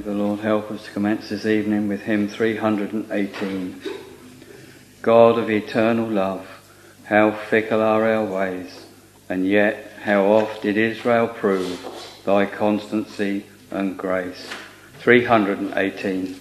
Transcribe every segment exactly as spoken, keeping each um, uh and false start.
the Lord help us to commence this evening with hymn three hundred eighteen. God of eternal love, how fickle are our ways, and yet how oft did Israel prove thy constancy and grace. three hundred eighteen.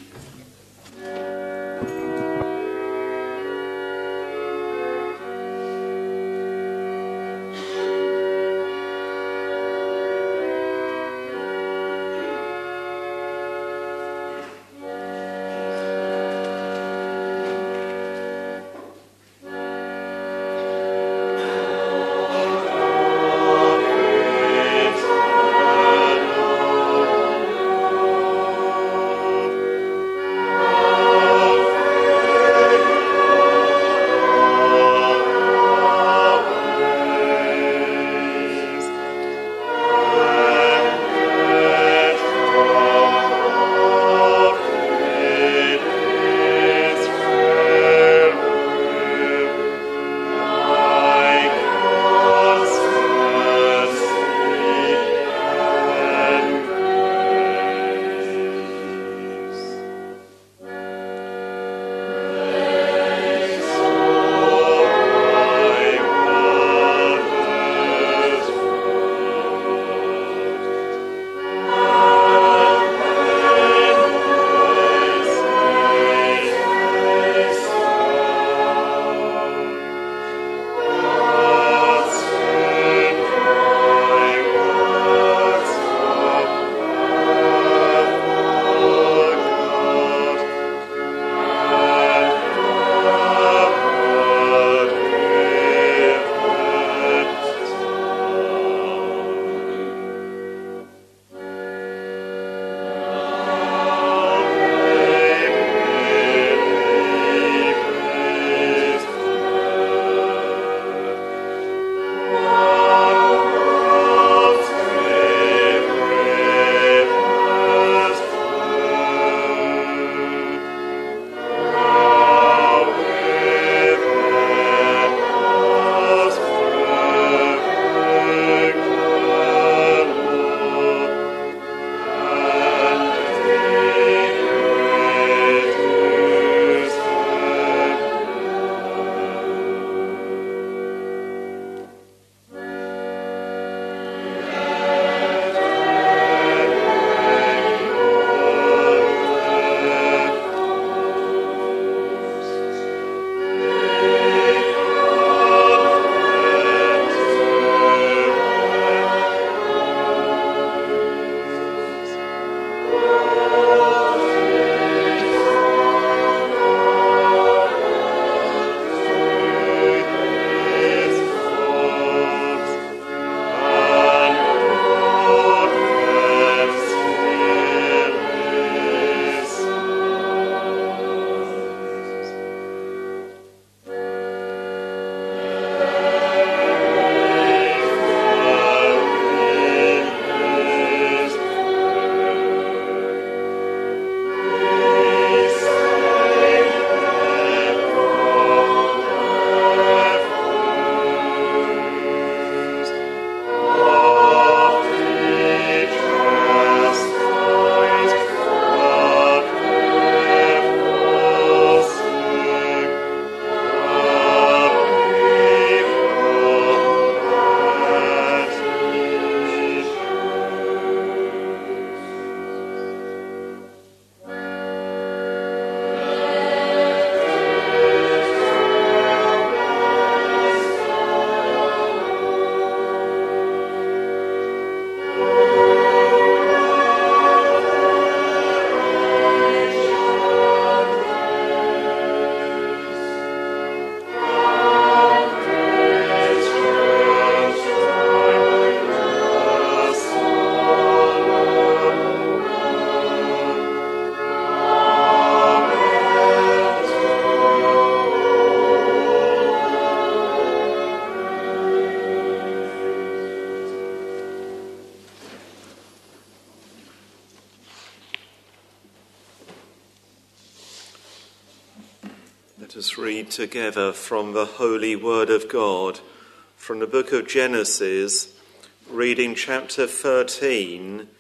Let us read together from the Holy Word of God, from the book of Genesis, reading chapter thirteen,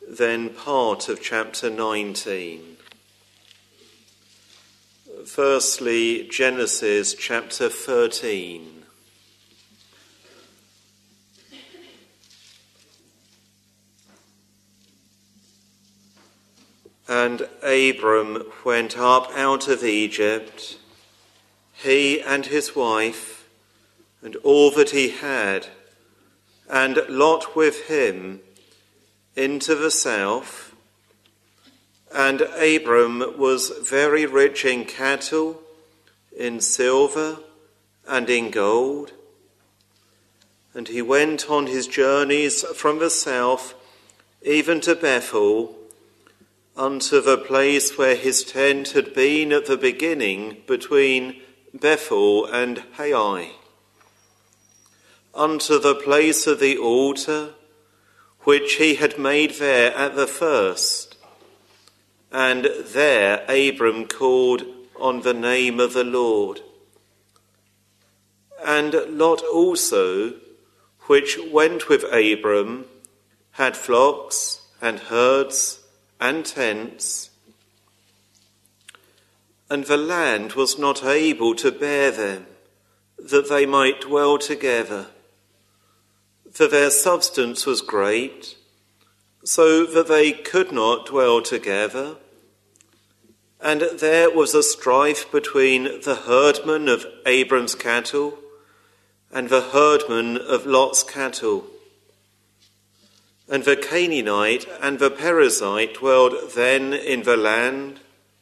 then part of chapter nineteen. Firstly, Genesis chapter thirteen. And Abram went up out of Egypt, he and his wife, and all that he had, and Lot with him, into the south. And Abram was very rich in cattle, in silver, and in gold. And he went on his journeys from the south, even to Bethel, unto the place where his tent had been at the beginning between Bethel and Hai, unto the place of the altar, which he had made there at the first. And there Abram called on the name of the Lord. And Lot also, which went with Abram, had flocks and herds and tents, and the land was not able to bear them, that they might dwell together. For their substance was great, so that they could not dwell together. And there was a strife between the herdmen of Abram's cattle and the herdmen of Lot's cattle. And the Canaanite and the Perizzite dwelled then in the land.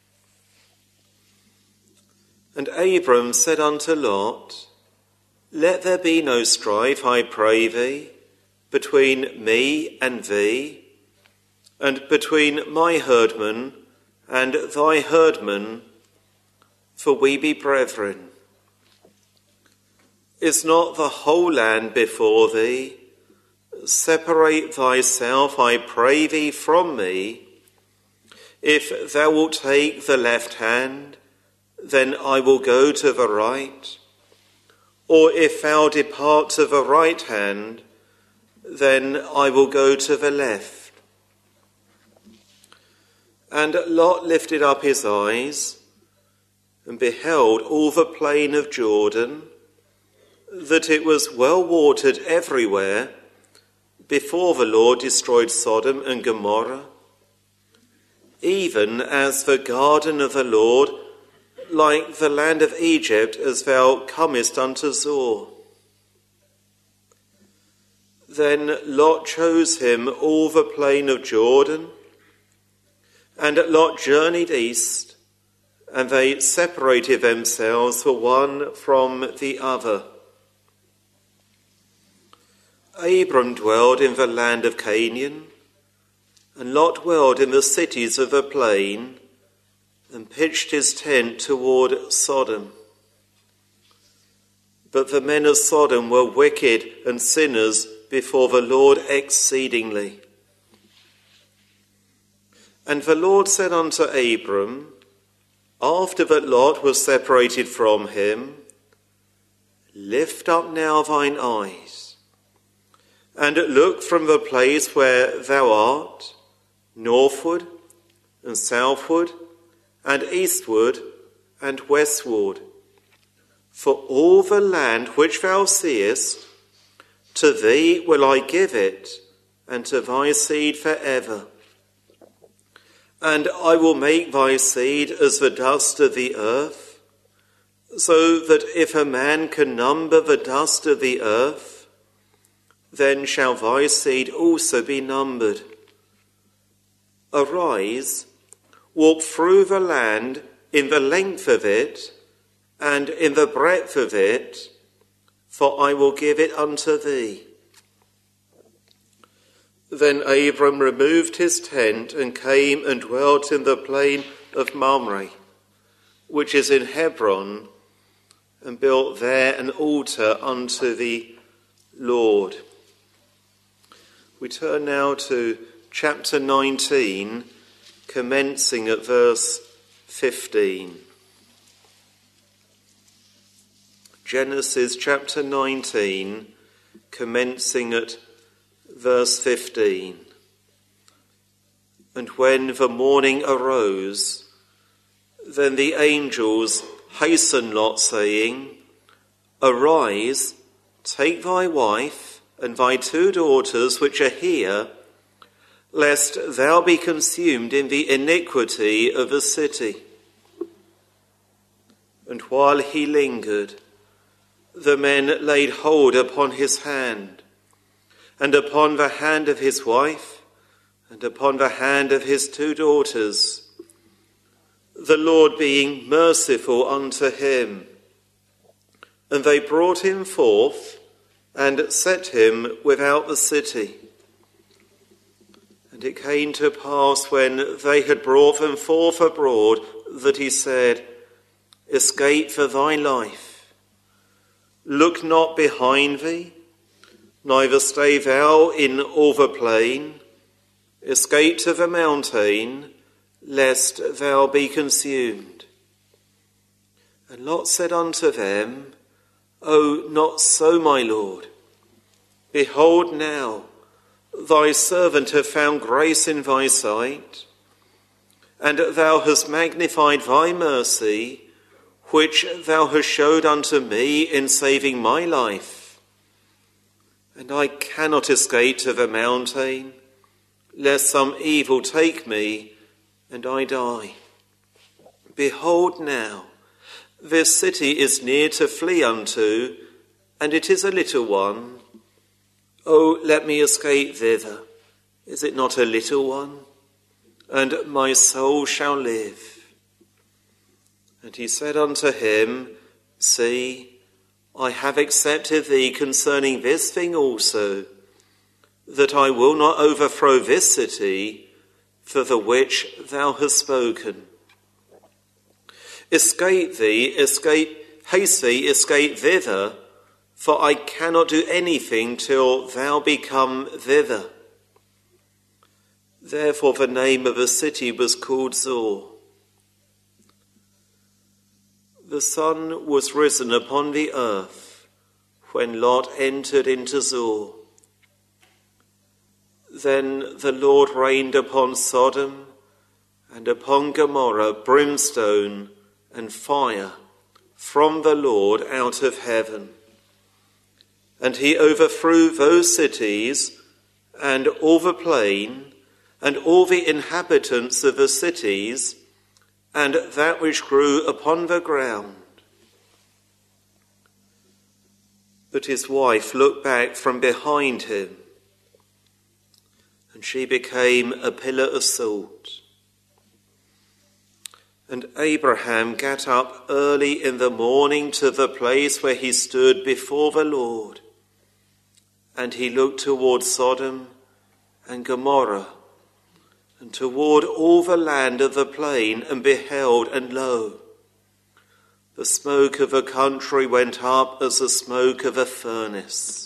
And Abram said unto Lot, Let there be no strife, I pray thee, between me and thee, and between my herdmen and thy herdmen, for we be brethren. Is not the whole land before thee? Separate thyself, I pray thee, from me. If thou wilt take the left hand, then I will go to the right. Or if thou depart to the right hand, then I will go to the left. And Lot lifted up his eyes, and beheld all the plain of Jordan, that it was well watered everywhere, before the Lord destroyed Sodom and Gomorrah, even as the garden of the Lord, like the land of Egypt, as thou comest unto Zoar. Then Lot chose him all the plain of Jordan, and Lot journeyed east, and they separated themselves the one from the other. Abram dwelled in the land of Canaan, and Lot dwelled in the cities of the plain, and pitched his tent toward Sodom. But the men of Sodom were wicked and sinners before the Lord exceedingly. And the Lord said unto Abram, after that Lot was separated from him, Lift up now thine eyes, and look from the place where thou art, northward and southward, and eastward and westward. For all the land which thou seest, to thee will I give it, and to thy seed for ever. And I will make thy seed as the dust of the earth, so that if a man can number the dust of the earth, then shall thy seed also be numbered. Arise, walk through the land in the length of it, and in the breadth of it, for I will give it unto thee. Then Abram removed his tent and came and dwelt in the plain of Mamre, which is in Hebron, and built there an altar unto the Lord. We turn now to chapter nineteen, commencing at verse fifteen. Genesis chapter nineteen, commencing at verse fifteen. And when the morning arose, then the angels hastened Lot, saying, Arise, take thy wife and thy two daughters which are here, lest thou be consumed in the iniquity of the city. And while he lingered, the men laid hold upon his hand, and upon the hand of his wife, and upon the hand of his two daughters, the Lord being merciful unto him. And they brought him forth, and set him without the city. And it came to pass, when they had brought them forth abroad, that he said, Escape for thy life. Look not behind thee, neither stay thou in all the plain. Escape to the mountain, lest thou be consumed. And Lot said unto them, O, not so, my lord. Behold now, thy servant hath found grace in thy sight, and thou hast magnified thy mercy, which thou hast showed unto me in saving my life. And I cannot escape to the mountain, lest some evil take me, and I die. Behold now, this city is near to flee unto, and it is a little one. O, let me escape thither. Is it not a little one? And my soul shall live. And he said unto him, See, I have accepted thee concerning this thing also, that I will not overthrow this city for the which thou hast spoken. Escape thee, escape, haste thee, escape thither, for I cannot do anything till thou be come thither. Therefore the name of the city was called Zoar. The sun was risen upon the earth when Lot entered into Zoar. Then the Lord rained upon Sodom and upon Gomorrah brimstone and fire from the Lord out of heaven. And he overthrew those cities and all the plain and all the inhabitants of the cities and that which grew upon the ground. But his wife looked back from behind him, and she became a pillar of salt. And Abraham got up early in the morning to the place where he stood before the Lord, and he looked toward Sodom and Gomorrah, and toward all the land of the plain, and beheld, and lo, the smoke of a country went up as the smoke of a furnace.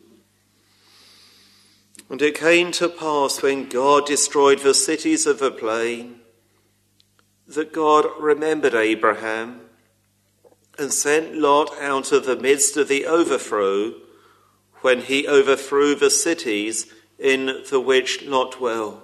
And it came to pass, when God destroyed the cities of the plain, that God remembered Abraham, and sent Lot out of the midst of the overthrow, when he overthrew the cities in the which Lot dwelt.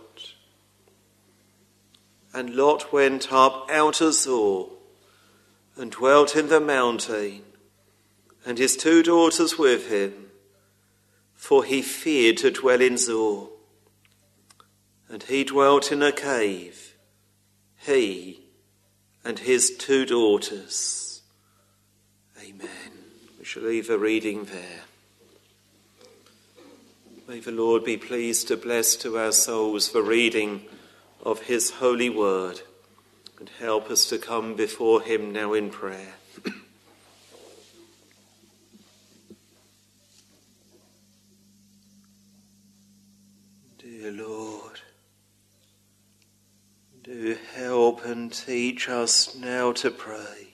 And Lot went up out of Zoar, and dwelt in the mountain, and his two daughters with him, for he feared to dwell in Zoar. And he dwelt in a cave, he and his two daughters. Amen. We shall leave the reading there. May the Lord be pleased to bless to our souls the reading of his holy word, and help us to come before him now in prayer. Dear Lord, do help and teach us now to pray,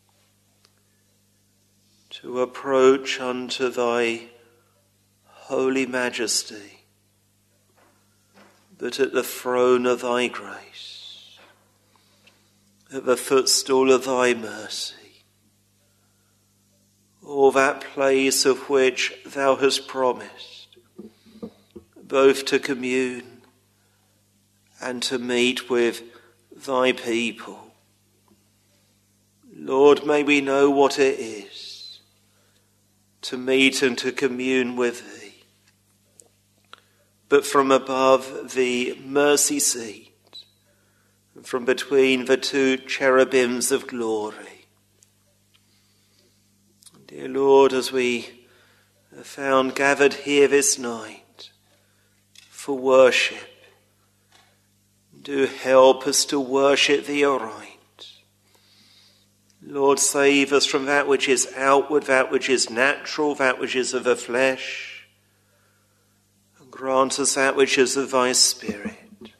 to approach unto thy holy majesty, that at the throne of thy grace, at the footstool of thy mercy, or that place of which thou hast promised, both to commune and to meet with thy people. Lord, may we know what it is to meet and to commune with thee. But from above the mercy seat, from between the two cherubims of glory. Dear Lord, as we are found gathered here this night for worship, do help us to worship thee aright. Lord, save us from that which is outward, that which is natural, that which is of the flesh, and grant us that which is of thy Spirit.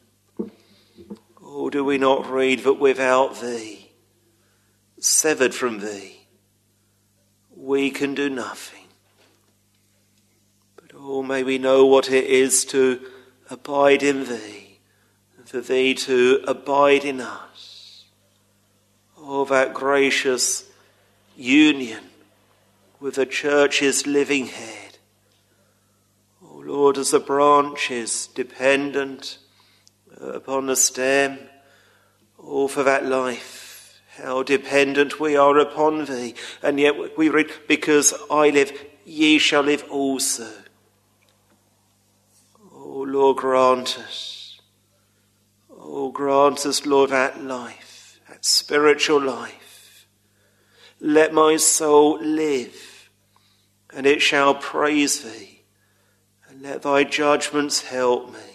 Or do we not read that without thee, severed from thee, we can do nothing? But oh, may we know what it is to abide in thee, and for thee to abide in us. Oh, that gracious union with the church's living head. Oh Lord, as the branch is dependent upon the stem, oh, for that life, how dependent we are upon thee. And yet we read, because I live, ye shall live also. Oh Lord, grant us, oh grant us, Lord, that life, that spiritual life. Let my soul live, and it shall praise thee, and let thy judgments help me.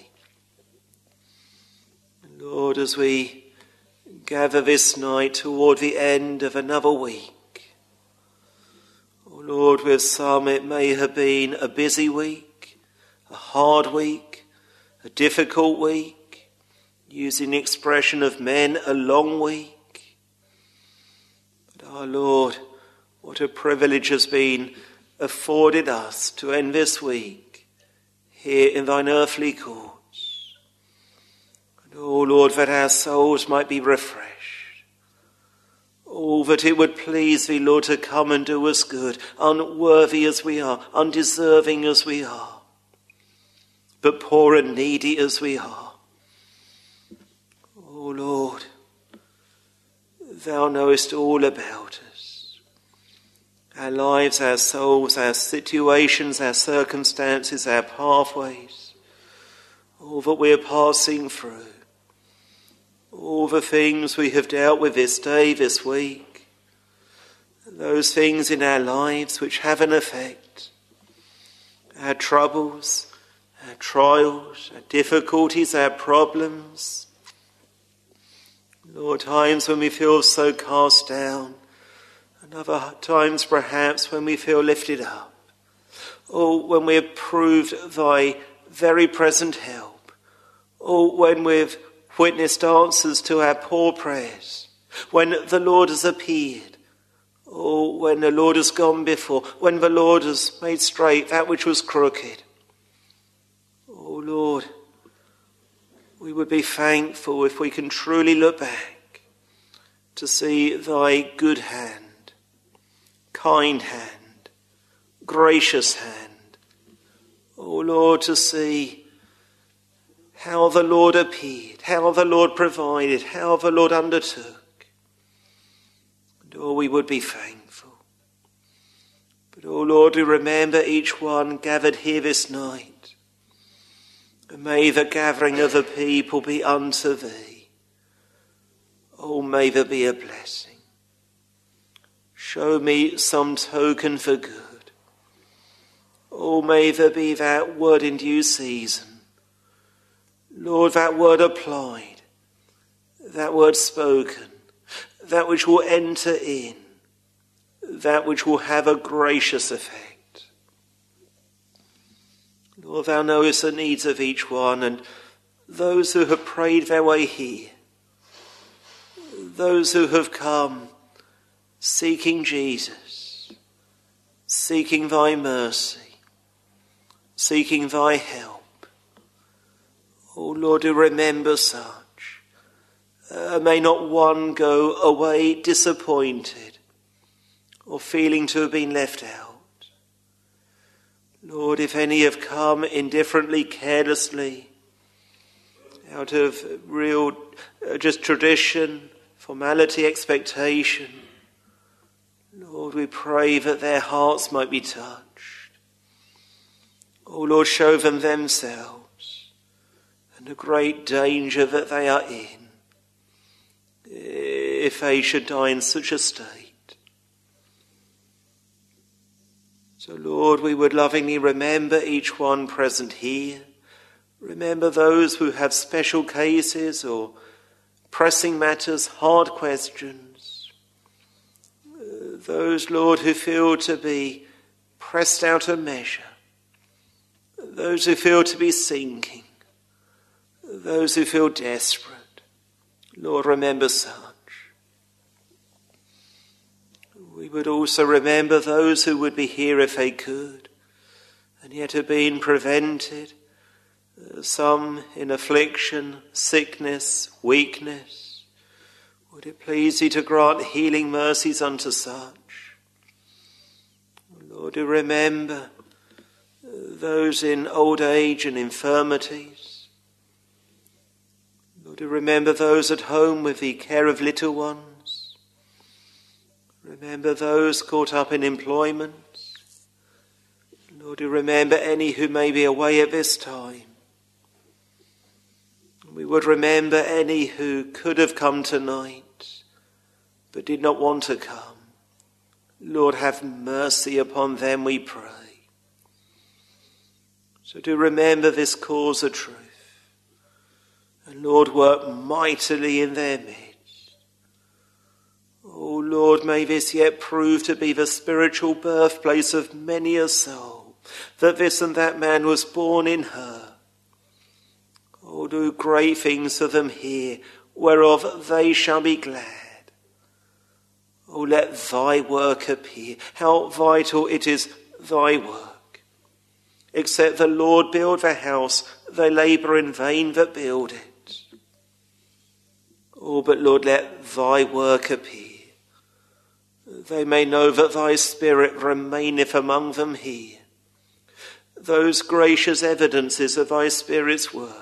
Lord, as we gather this night toward the end of another week, oh Lord, with some it may have been a busy week, a hard week, a difficult week, using the expression of men, a long week. But our Lord, what a privilege has been afforded us to end this week here in thine earthly court. Oh Lord, that our souls might be refreshed. Oh, that it would please thee, Lord, to come and do us good, unworthy as we are, undeserving as we are, but poor and needy as we are. Oh Lord, thou knowest all about us. Our lives, our souls, our situations, our circumstances, our pathways, all that we are passing through. All the things we have dealt with this day, this week, those things in our lives which have an effect, our troubles, our trials, our difficulties, our problems. Lord, times when we feel so cast down, and other times perhaps when we feel lifted up. Oh, when we have proved thy very present help. Oh, when we've witnessed answers to our poor prayers, when the Lord has appeared, oh, when the Lord has gone before, when the Lord has made straight that which was crooked. Oh Lord, we would be thankful if we can truly look back to see thy good hand, kind hand, gracious hand. Oh Lord, to see how the Lord appeared, how the Lord provided, how the Lord undertook. And oh, we would be thankful. But oh Lord, we remember each one gathered here this night. And may the gathering of the people be unto thee. Oh, may there be a blessing. Show me some token for good. Oh, may there be that word in due season. Lord, that word applied, that word spoken, that which will enter in, that which will have a gracious effect. Lord, thou knowest the needs of each one, and those who have prayed their way here, those who have come seeking Jesus, seeking thy mercy, seeking thy help. Oh Lord, do remember such. Uh, may not one go away disappointed or feeling to have been left out. Lord, if any have come indifferently, carelessly, out of real uh, just tradition, formality, expectation. Lord, we pray that their hearts might be touched. Oh Lord, show them themselves and the great danger that they are in if they should die in such a state. So Lord, we would lovingly remember each one present here. Remember those who have special cases or pressing matters, hard questions. Those, Lord, who feel to be pressed out of measure. Those who feel to be sinking. Those who feel desperate. Lord, remember such. We would also remember those who would be here if they could, and yet have been prevented. Some in affliction, sickness, weakness. Would it please thee to grant healing mercies unto such? Lord, do remember those in old age and infirmities. Lord, do remember those at home with the care of little ones. Remember those caught up in employment. Lord, do remember any who may be away at this time. We would remember any who could have come tonight, but did not want to come. Lord, have mercy upon them, we pray. So do remember this cause of truth. And Lord, work mightily in their midst. Oh Lord, may this yet prove to be the spiritual birthplace of many a soul, that this and that man was born in her. Oh, do great things for them here, whereof they shall be glad. Oh, let thy work appear. How vital it is, thy work. Except the Lord build the house, they labour in vain that build it. Oh, but Lord, let thy work appear. They may know that thy Spirit remaineth among them here. Those gracious evidences of thy Spirit's work.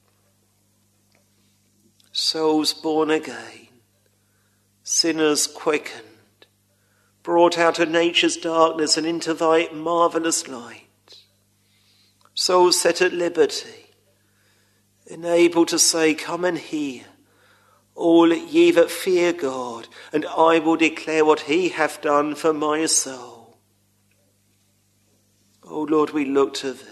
Souls born again, sinners quickened, brought out of nature's darkness and into thy marvellous light. Souls set at liberty, enabled to say, come and hear, all ye that fear God, and I will declare what he hath done for my soul. O Lord, we look to thee.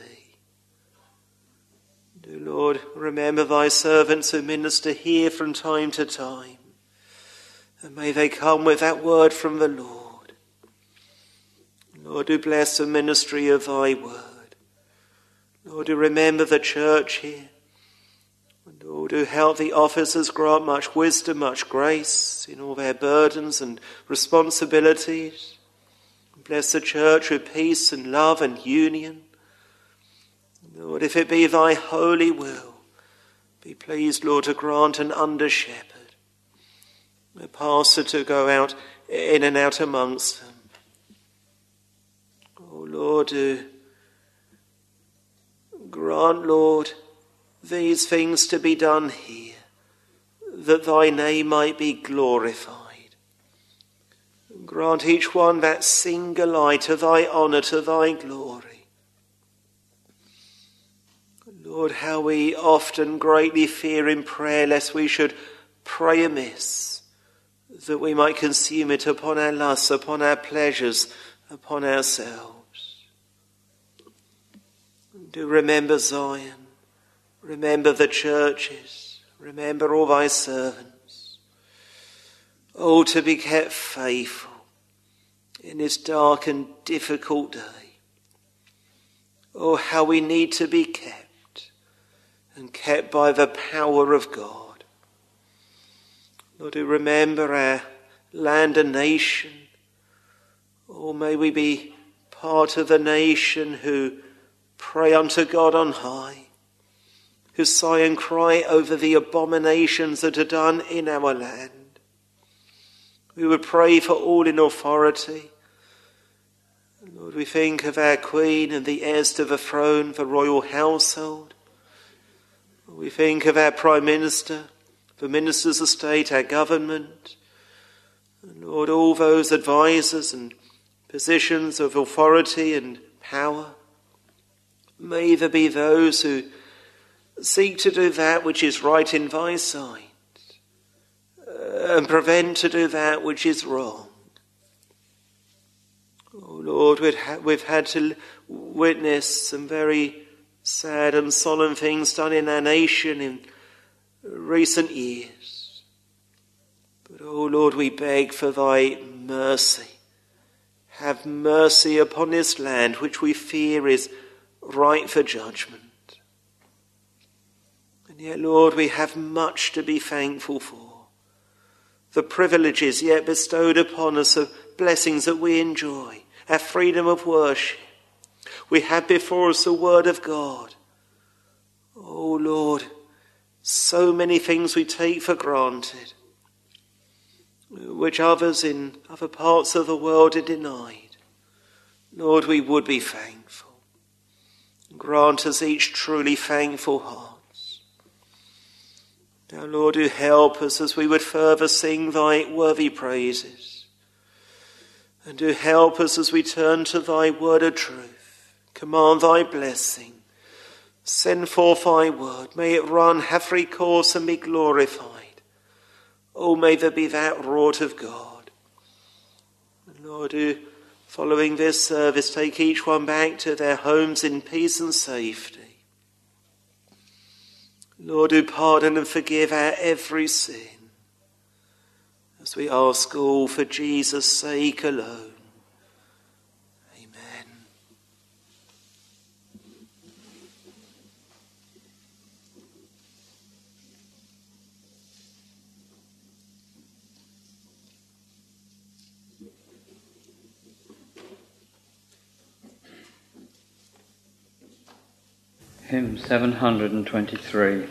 Do, Lord, remember thy servants who minister here from time to time. And may they come with that word from the Lord. Lord, do bless the ministry of thy word. Lord, do remember the church here. And Lord, do help the officers grant much wisdom, much grace in all their burdens and responsibilities. Bless the church with peace and love and union. Lord, if it be thy holy will, be pleased, Lord, to grant an under-shepherd, a pastor to go out in and out amongst them. Oh, Lord, do grant, Lord, these things to be done here, that thy name might be glorified. Grant each one that single eye to thy honour, to thy glory. Lord, how we often greatly fear in prayer lest we should pray amiss, that we might consume it upon our lusts, upon our pleasures, upon ourselves. Do remember Zion, remember the churches, remember all thy servants. Oh, to be kept faithful in this dark and difficult day. Oh, how we need to be kept. And kept by the power of God. Lord, do remember our land and nation. Oh, may we be part of the nation who pray unto God on high, who sigh and cry over the abominations that are done in our land. We would pray for all in authority. Lord, we think of our Queen and the heirs to the throne, the royal household. We think of our Prime Minister, the Ministers of State, our government, and Lord, all those advisers and positions of authority and power. May there be those who seek to do that which is right in thy sight, uh, and prevent to do that which is wrong. Oh Lord, we've, ha- we've had to witness some very sad and solemn things done in our nation in recent years. But oh Lord, we beg for thy mercy. Have mercy upon this land, which we fear is ripe for judgment. And yet, Lord, we have much to be thankful for. The privileges yet bestowed upon us of blessings that we enjoy, our freedom of worship. We have before us the word of God. Oh Lord, so many things we take for granted, which others in other parts of the world are denied. Lord, we would be thankful. Grant us each truly thankful hearts. Now, Lord, do help us as we would further sing thy worthy praises. And do help us as we turn to thy word of truth. Command thy blessing. Send forth thy word. May it run, have free course, and be glorified. Oh, may there be that wrought of God. And Lord, do, following this service, take each one back to their homes in peace and safety. Lord, do pardon and forgive our every sin, as we ask all for Jesus' sake alone. Amen. Hymn seven hundred twenty-three.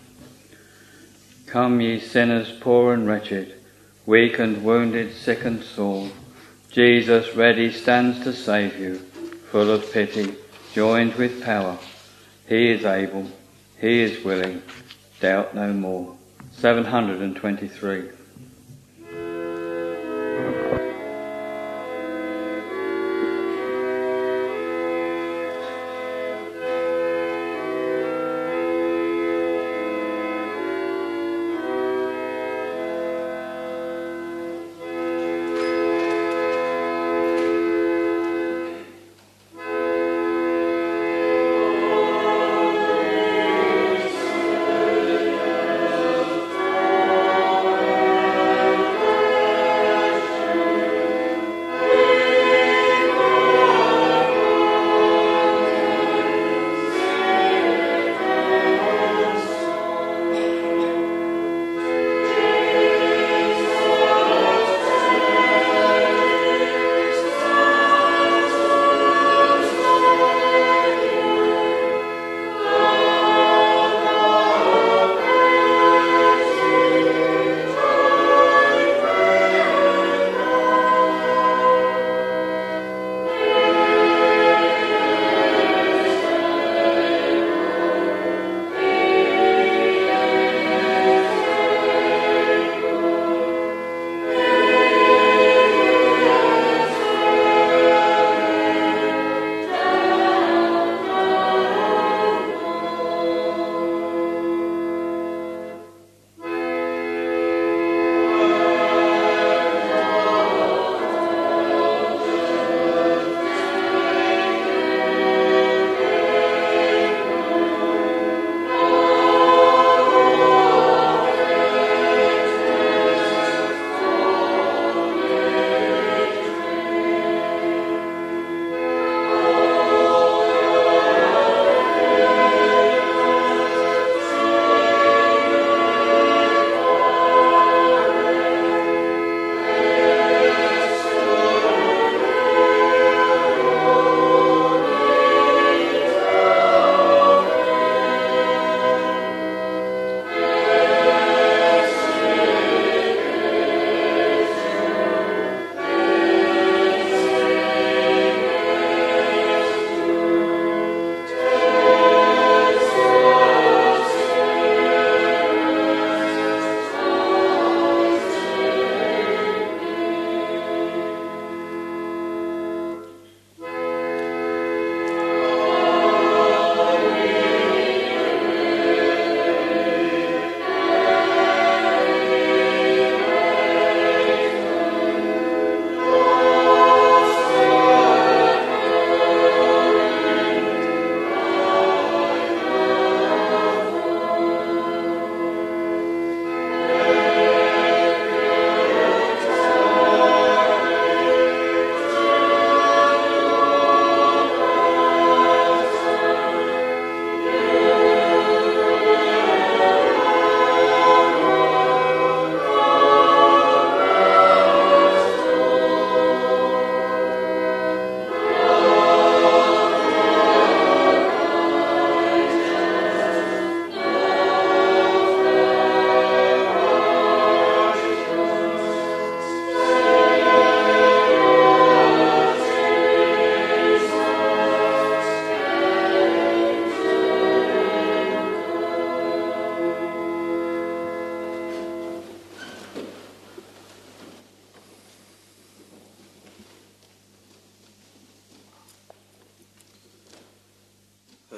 Come ye sinners poor and wretched, weak and wounded, sick and sore, Jesus ready stands to save you, full of pity, joined with power. He is able, he is willing, doubt no more. seven hundred twenty-three. Amen.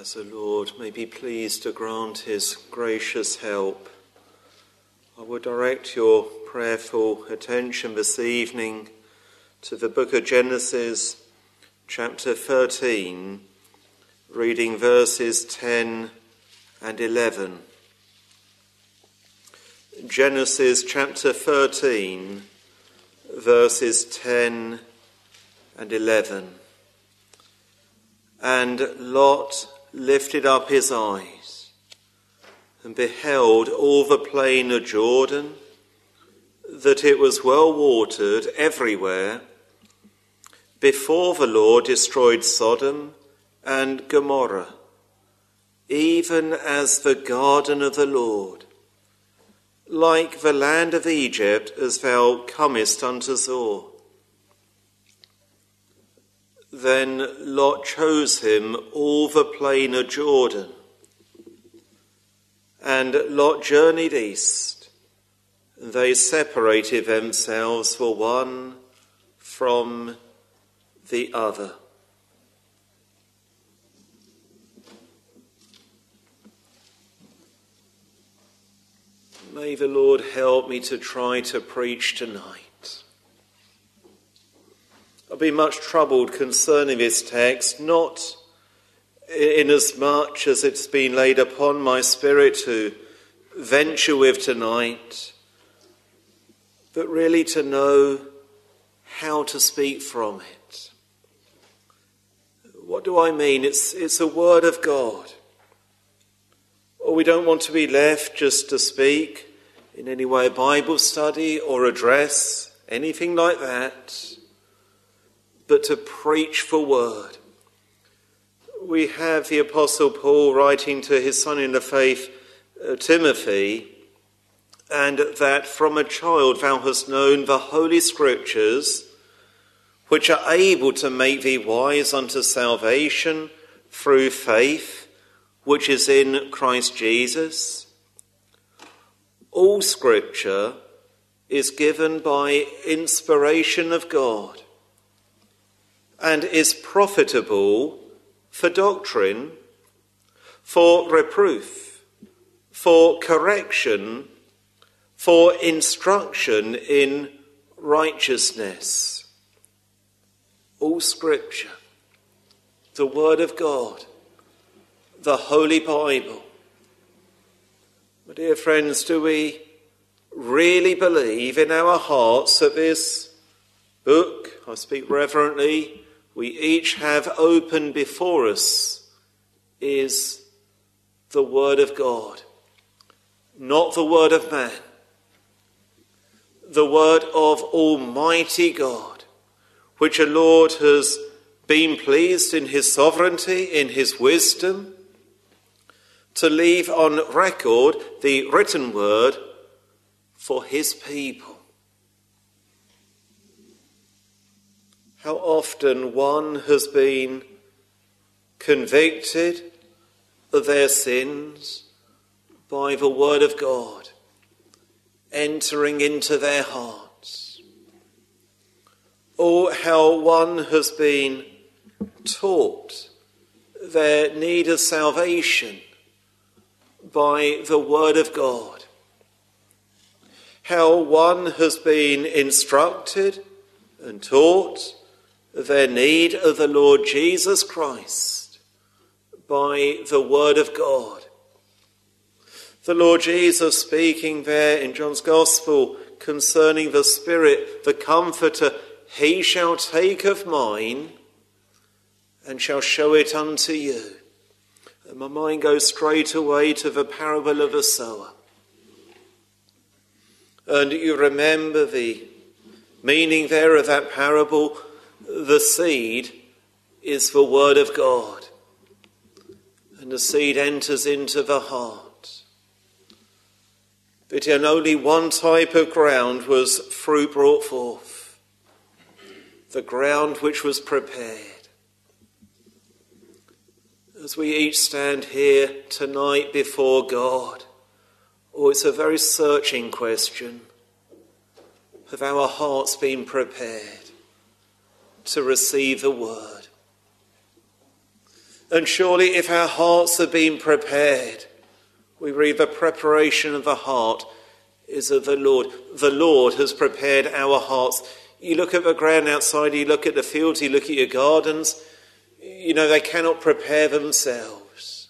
as the Lord may be pleased to grant his gracious help, I will direct your prayerful attention this evening to the book of Genesis, chapter thirteen, reading verses ten and eleven. Genesis chapter thirteen, verses ten and eleven. And Lot lifted up his eyes and beheld all the plain of Jordan, that it was well watered everywhere, before the Lord destroyed Sodom and Gomorrah, even as the garden of the Lord, like the land of Egypt, as thou comest unto Zoar. Then Lot chose him all the plain of Jordan, and Lot journeyed east, and they separated themselves the one from the other. May the Lord help me to try to preach tonight. I've been much troubled concerning this text, not inasmuch as it's been laid upon my spirit to venture with tonight, but really to know how to speak from it. What do I mean? It's, it's a word of God. Or we don't want to be left just to speak in any way a Bible study or address, anything like that, but to preach the word. We have the Apostle Paul writing to his son in the faith, uh, Timothy, and that from a child thou hast known the holy scriptures, which are able to make thee wise unto salvation through faith, which is in Christ Jesus. All scripture is given by inspiration of God, and is profitable for doctrine, for reproof, for correction, for instruction in righteousness. All scripture, the word of God, the Holy Bible. My dear friends, do we really believe in our hearts that this book, I speak reverently, we each have open before us, is the word of God, not the word of man, the word of Almighty God, which the Lord has been pleased in his sovereignty, in his wisdom, to leave on record the written word for his people. How often one has been convicted of their sins by the word of God entering into their hearts. Or how one has been taught their need of salvation by the word of God. How one has been instructed and taught their need of the Lord Jesus Christ by the word of God. The Lord Jesus speaking there in John's Gospel concerning the Spirit, the Comforter, he shall take of mine and shall show it unto you. And my mind goes straight away to the parable of the sower. And you remember the meaning there of that parable. The seed is the word of God, and the seed enters into the heart. But in only one type of ground was fruit brought forth, the ground which was prepared. As we each stand here tonight before God, oh, it's a very searching question. Have our hearts been prepared to receive the word? And surely if our hearts have been prepared, we read the preparation of the heart is of the Lord. The Lord has prepared our hearts. You look at the ground outside, you look at the fields, you look at your gardens, you know, they cannot prepare themselves.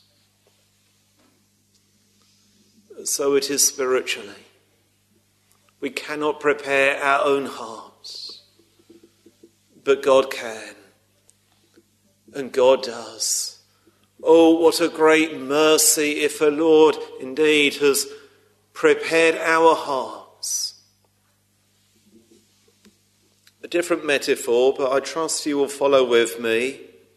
So it is spiritually. We cannot prepare our own hearts, but God can, and God does. Oh, what a great mercy if the Lord indeed has prepared our hearts. A different metaphor, but I trust you will follow with me.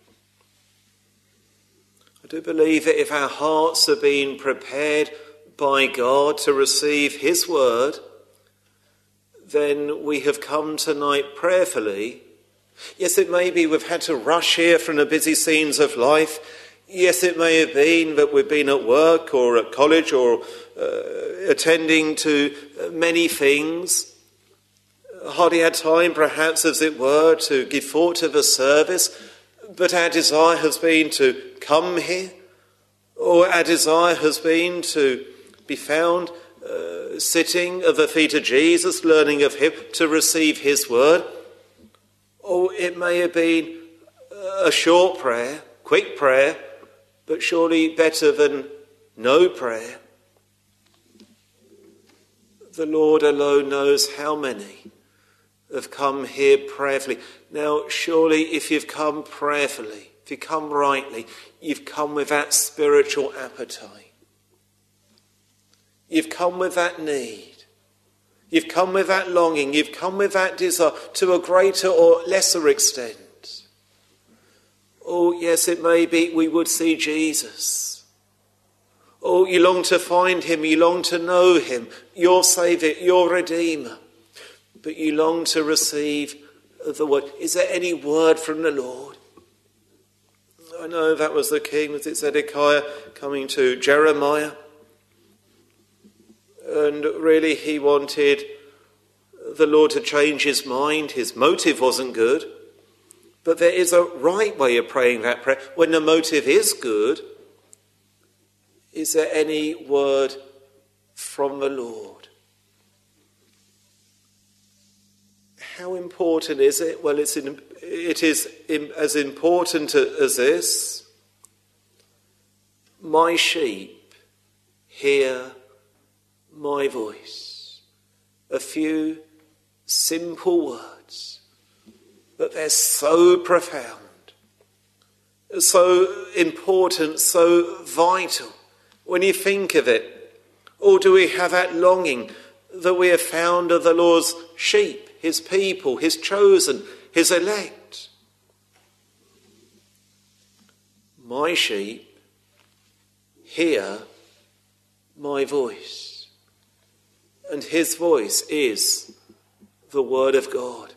I do believe that if our hearts are being prepared by God to receive his word, then we have come tonight prayerfully. Yes, it may be we've had to rush here from the busy scenes of life. Yes, it may have been that we've been at work or at college or uh, attending to many things. Hardly had time, perhaps, as it were, to give thought to the service. But our desire has been to come here, or our desire has been to be found uh, sitting at the feet of Jesus, learning of him, to receive his word. Or it may have been a short prayer, quick prayer, but surely better than no prayer. The Lord alone knows how many have come here prayerfully. Now, surely if you've come prayerfully, if you come rightly, you've come with that spiritual appetite. You've come with that need. You've come with that longing. You've come with that desire to a greater or lesser extent. Oh, yes, it may be we would see Jesus. Oh, you long to find him. You long to know him, your Saviour, your Redeemer. But you long to receive the word. Is there any word from the Lord? I know that was the king, was it Zedekiah, coming to Jeremiah. And really he wanted the Lord to change his mind. His motive wasn't good. But there is a right way of praying that prayer. When the motive is good, is there any word from the Lord? How important is it? Well, it's in, it is in, as important as this. My sheep hear my voice. A few simple words, but they're so profound, so important, so vital. When you think of it, or do we have that longing that we have found of the Lord's sheep, his people, his chosen, his elect? My sheep hear my voice, and his voice is the word of God.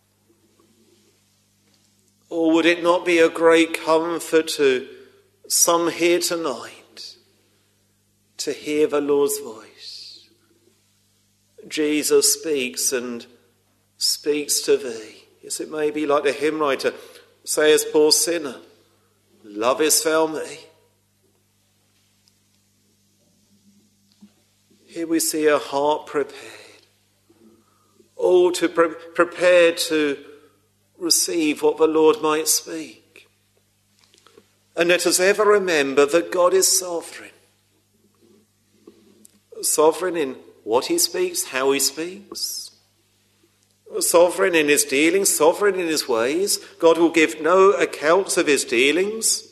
Or would it not be a great comfort to some here tonight to hear the Lord's voice? Jesus speaks and speaks to thee. Yes, it may be like the hymn writer, sayest, poor sinner, lovest thou me? Here we see a heart prepared. All to pre- prepared to receive what the Lord might speak. And let us ever remember that God is sovereign. Sovereign in what he speaks, how he speaks. Sovereign in his dealings, sovereign in his ways. God will give no accounts of his dealings.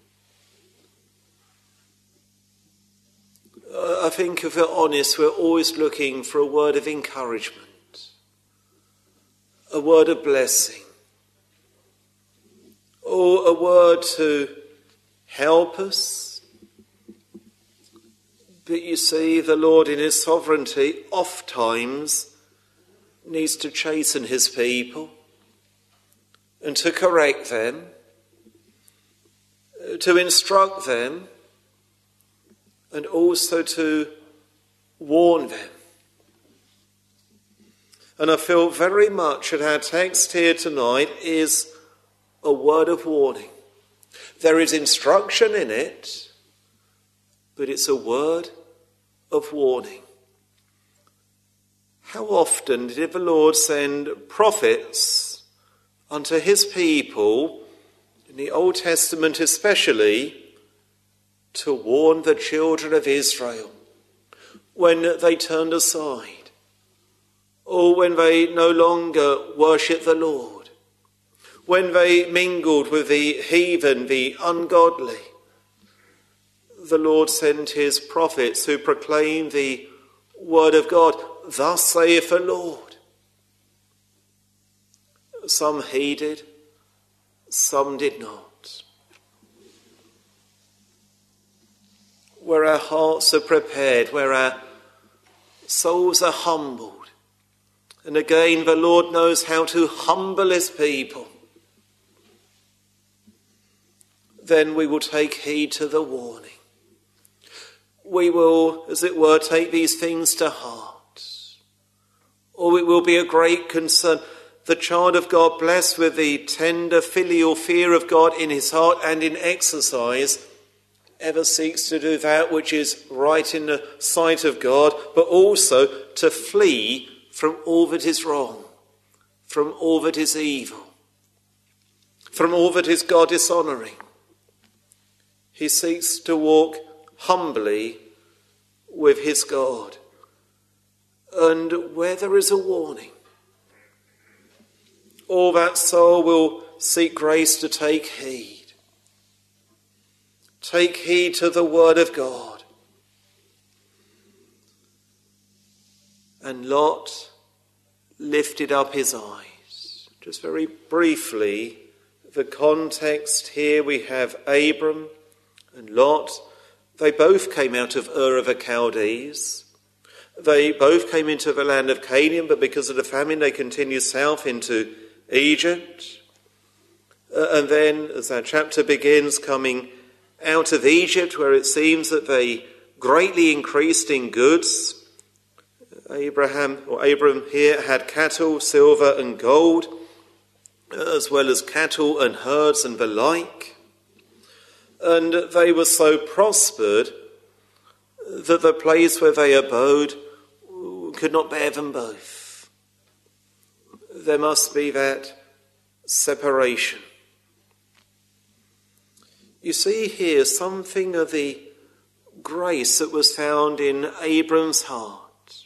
Uh, I think if we're honest, we're always looking for a word of encouragement, a word of blessing, or a word to help us. But you see, the Lord in his sovereignty oft times needs to chasten his people and to correct them, to instruct them, and also to warn them. And I feel very much that our text here tonight is a word of warning. There is instruction in it, but it's a word of warning. How often did the Lord send prophets unto his people, in the Old Testament especially, to warn the children of Israel when they turned aside, or when they no longer worshipped the Lord, when they mingled with the heathen, the ungodly. The Lord sent his prophets who proclaimed the word of God. Thus saith the Lord. Some heeded, some did not. Where our hearts are prepared, where our souls are humbled, and again the Lord knows how to humble his people, then we will take heed to the warning. We will, as it were, take these things to heart. Or it will be a great concern. The child of God, blessed with the tender filial fear of God in his heart and in exercise, ever seeks to do that which is right in the sight of God, but also to flee from all that is wrong, from all that is evil, from all that is God dishonouring. He seeks to walk humbly with his God. And where there is a warning, all that soul will seek grace to take heed. Take heed to the word of God. And Lot lifted up his eyes. Just very briefly, the context here, we have Abram and Lot. They both came out of Ur of the Chaldees. They both came into the land of Canaan, but because of the famine, they continued south into Egypt. Uh, and then, as our chapter begins, coming out of Egypt, where it seems that they greatly increased in goods. Abraham, or Abram here, had cattle, silver and gold, as well as cattle and herds and the like. And they were so prospered that the place where they abode could not bear them both. There must be that separation. You see here something of the grace that was found in Abram's heart.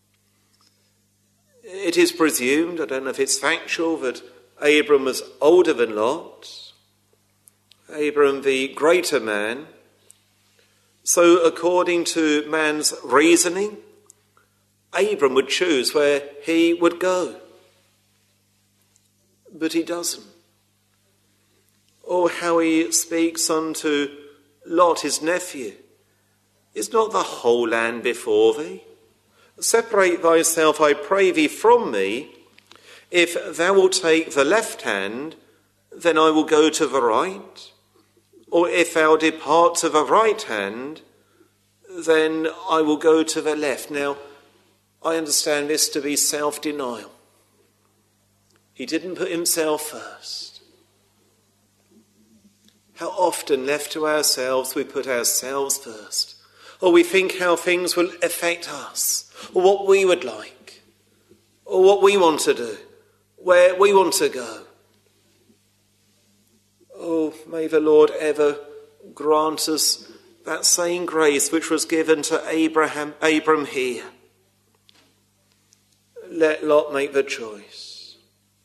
It is presumed, I don't know if it's factual, that Abram was older than Lot. Abram the greater man. So according to man's reasoning, Abram would choose where he would go. But he doesn't. Or how he speaks unto Lot, his nephew. Is not the whole land before thee? Separate thyself, I pray thee, from me. If thou wilt take the left hand, then I will go to the right. Or if thou depart to the right hand, then I will go to the left. Now, I understand this to be self-denial. He didn't put himself first. How often, left to ourselves, we put ourselves first. Or we think how things will affect us, or what we would like, or what we want to do, where we want to go. Oh, may the Lord ever grant us that same grace which was given to Abraham, Abram here. Let Lot make the choice.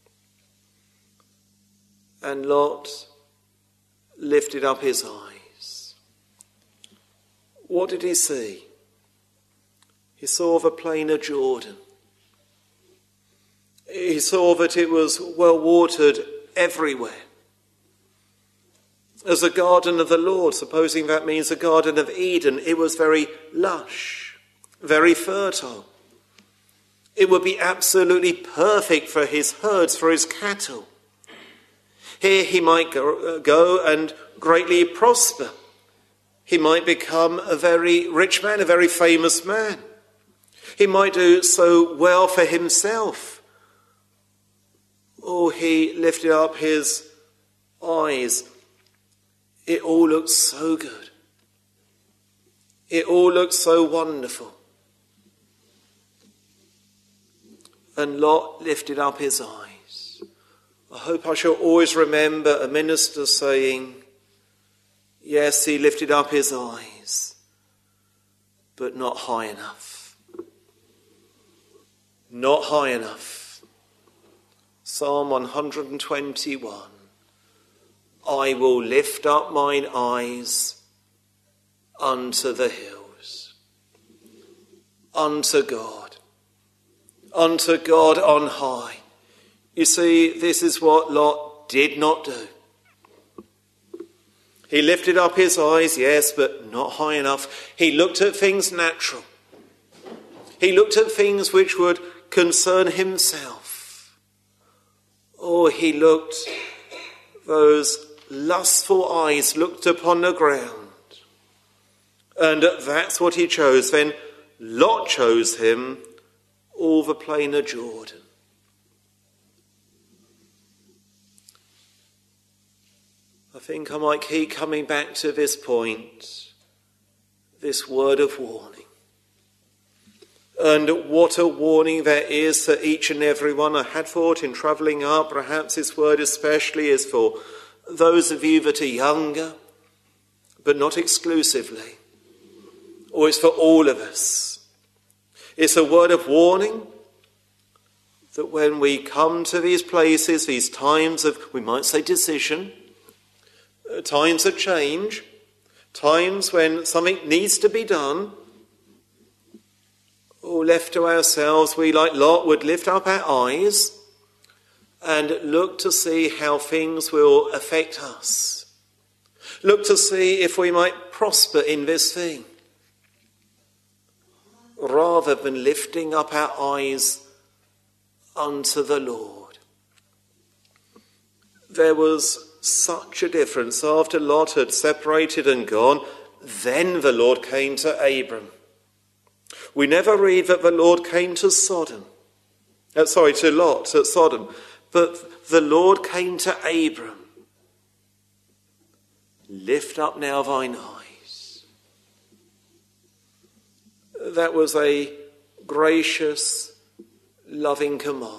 And Lot lifted up his eyes. What did he see? He saw the plain of Jordan. He saw that it was well watered everywhere. As a garden of the Lord, supposing that means a garden of Eden, it was very lush, very fertile. It would be absolutely perfect for his herds, for his cattle. Here he might go, go and greatly prosper. He might become a very rich man, a very famous man. He might do so well for himself. Oh, he lifted up his eyes. It all looks so good. It all looks so wonderful. And Lot lifted up his eyes. I hope I shall always remember a minister saying, yes, he lifted up his eyes, but not high enough. Not high enough. Psalm one hundred twenty-one. I will lift up mine eyes unto the hills, unto God, unto God on high. You see, this is what Lot did not do. He lifted up his eyes, yes, but not high enough. He looked at things natural. He looked at things which would concern himself. Oh, he looked, those lustful eyes looked upon the ground. And that's what he chose. Then Lot chose him all the plain of Jordan. I think I might keep coming back to this point, this word of warning. And what a warning there is for each and every one. I had thought in travelling up, perhaps this word especially is for those of you that are younger, but not exclusively. Or it's for all of us. It's a word of warning that when we come to these places, these times of, we might say, decision, times of change, times when something needs to be done, or left to ourselves, we, like Lot, would lift up our eyes and look to see how things will affect us. Look to see if we might prosper in this thing, rather than lifting up our eyes unto the Lord. There was such a difference. After Lot had separated and gone, then the Lord came to Abram. We never read that the Lord came to Sodom. Uh, sorry, to Lot at Sodom. But the Lord came to Abram. Lift up now thine eyes. That was a gracious, loving command.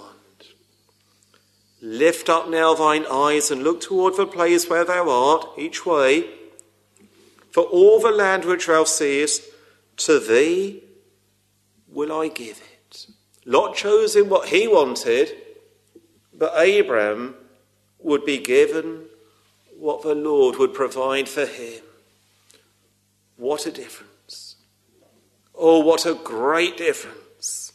Lift up now thine eyes and look toward the place where thou art, each way. For all the land which thou seest, to thee will I give it. Lot chose in what he wanted, but Abraham would be given what the Lord would provide for him. What a difference. Oh, what a great difference.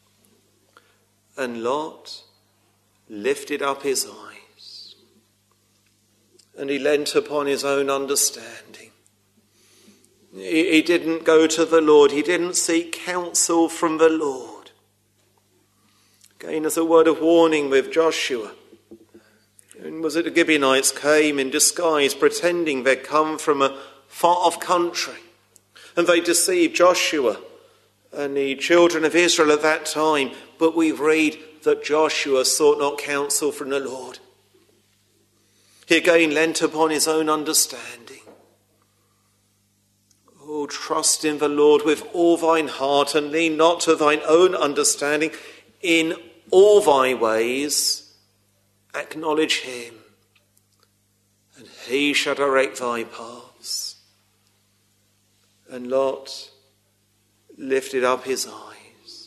And Lot lifted up his eyes, and he leant upon his own understanding. He, he didn't go to the Lord. He didn't seek counsel from the Lord. Again, as a word of warning with Joshua. And was it the Gibeonites came in disguise, pretending they'd come from a far-off country, and they deceived Joshua and the children of Israel at that time. But we read that Joshua sought not counsel from the Lord. He again leant upon his own understanding. Oh, trust in the Lord with all thine heart, and lean not to thine own understanding. In all thy ways acknowledge him, and he shall direct thy paths. And Lot lifted up his eyes,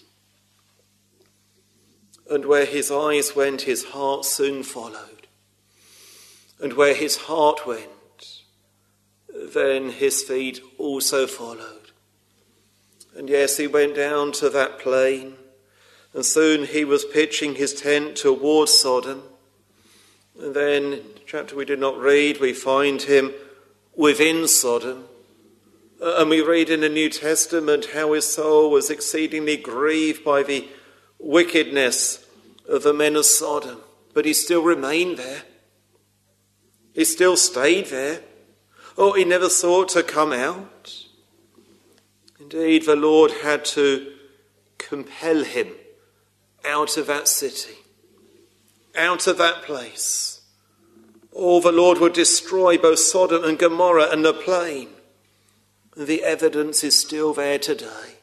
and where his eyes went, his heart soon followed. And where his heart went, then his feet also followed. And yes, he went down to that plain, and soon he was pitching his tent towards Sodom. And then, in the chapter we did not read, we find him within Sodom. And we read in the New Testament how his soul was exceedingly grieved by the wickedness of the men of Sodom. But he still remained there. He still stayed there. Oh, he never sought to come out. Indeed, the Lord had to compel him out of that city, out of that place. Oh, the Lord would destroy both Sodom and Gomorrah and the plain. The evidence is still there today.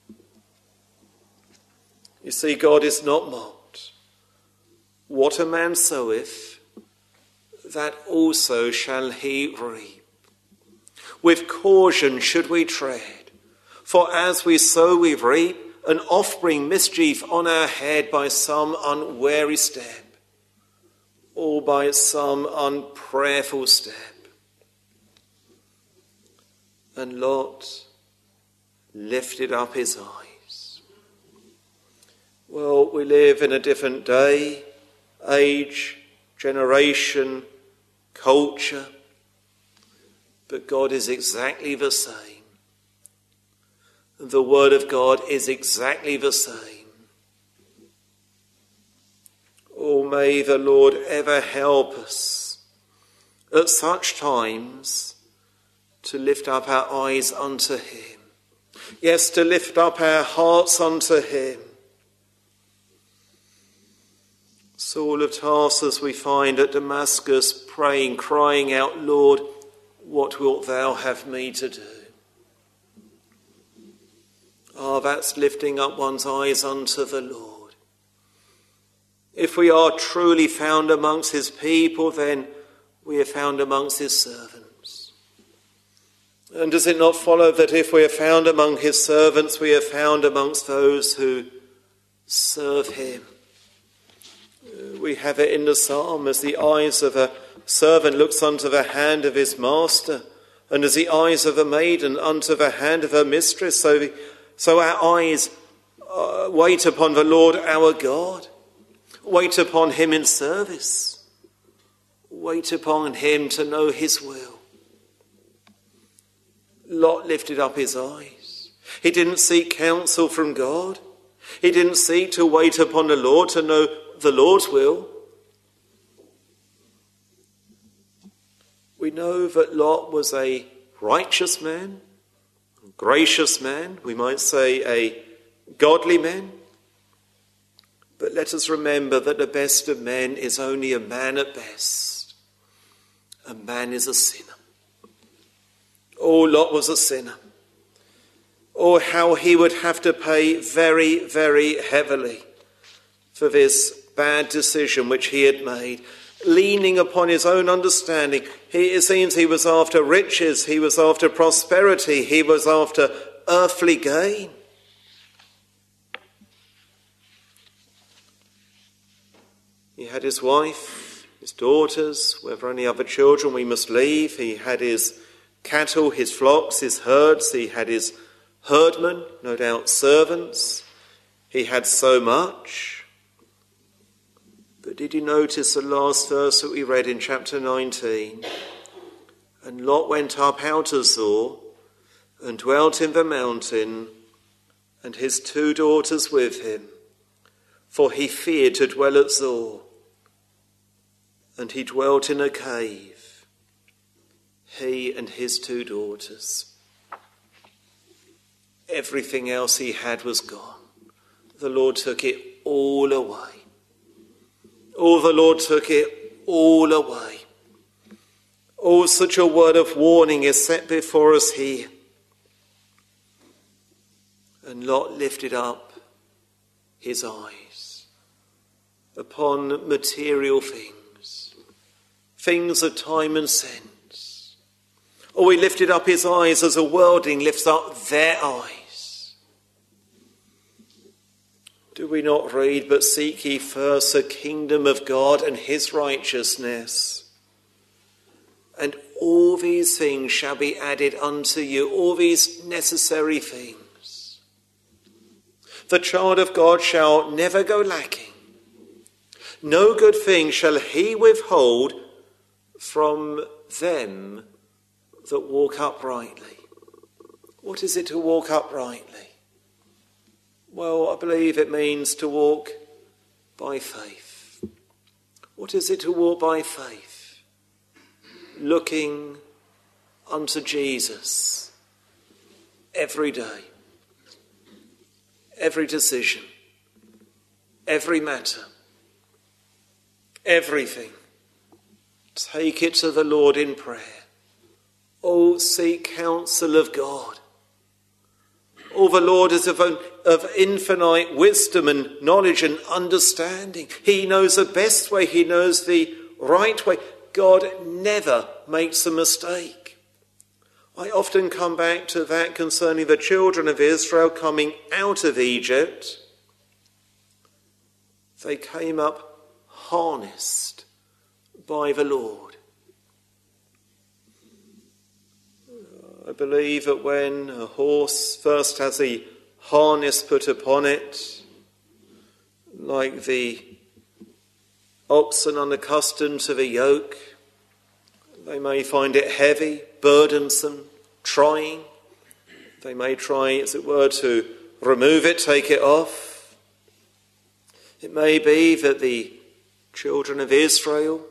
You see, God is not mocked. What a man soweth, that also shall he reap. With caution should we tread, for as we sow we reap, an offspring mischief on our head by some unwary step, or by some unprayerful step. And Lot lifted up his eyes. Well, we live in a different day, age, generation, culture, but God is exactly the same. The word of God is exactly the same. Oh, may the Lord ever help us at such times to lift up our eyes unto him. Yes, to lift up our hearts unto him. Saul of Tarsus we find at Damascus praying, crying out, Lord, what wilt thou have me to do? Ah, oh, that's lifting up one's eyes unto the Lord. If we are truly found amongst his people, then we are found amongst his servants. And does it not follow that if we are found among his servants, we are found amongst those who serve him? We have it in the psalm, as the eyes of a servant looks unto the hand of his master, and as the eyes of a maiden unto the hand of her mistress, so, the, so our eyes uh, wait upon the Lord our God, wait upon him in service, wait upon him to know his will. Lot lifted up his eyes. He didn't seek counsel from God. He didn't seek to wait upon the Lord to know the Lord's will. We know that Lot was a righteous man, a gracious man, we might say a godly man. But let us remember that the best of men is only a man at best. A man is a sinner. Oh, Lot was a sinner. Oh, how he would have to pay very, very heavily for this bad decision which he had made, leaning upon his own understanding. He, it seems he was after riches, he was after prosperity, he was after earthly gain. He had his wife, his daughters, whether any other children we must leave. He had his cattle, his flocks, his herds. He had his herdmen, no doubt servants. He had so much. But did you notice the last verse that we read in chapter nineteen? And Lot went up out of Zoar and dwelt in the mountain, and his two daughters with him, for he feared to dwell at Zoar. And he dwelt in a cave, he and his two daughters. Everything else he had was gone. The Lord took it all away. Oh, the Lord took it all away. Oh, such a word of warning is set before us here. And Lot lifted up his eyes upon material things, things of time and sense. Oh, he lifted up his eyes as a worldling lifts up their eyes. Do we not read, but seek ye first the kingdom of God and his righteousness, and all these things shall be added unto you, all these necessary things. The child of God shall never go lacking. No good thing shall he withhold from them that walk uprightly. What is it to walk uprightly? Well, I believe it means to walk by faith. What is it to walk by faith? Looking unto Jesus every day, every decision, every matter, everything. take it to the Lord in prayer. Oh, seek counsel of God. Oh, the Lord is of, of infinite wisdom and knowledge and understanding. He knows the best way. He knows the right way. God never makes a mistake. I often come back to that concerning the children of Israel coming out of Egypt. They came up harnessed by the Lord. I believe that when a horse first has the harness put upon it, like the oxen unaccustomed to the yoke, they may find it heavy, burdensome, trying. They may try, as it were, to remove it, take it off. It may be that the children of Israel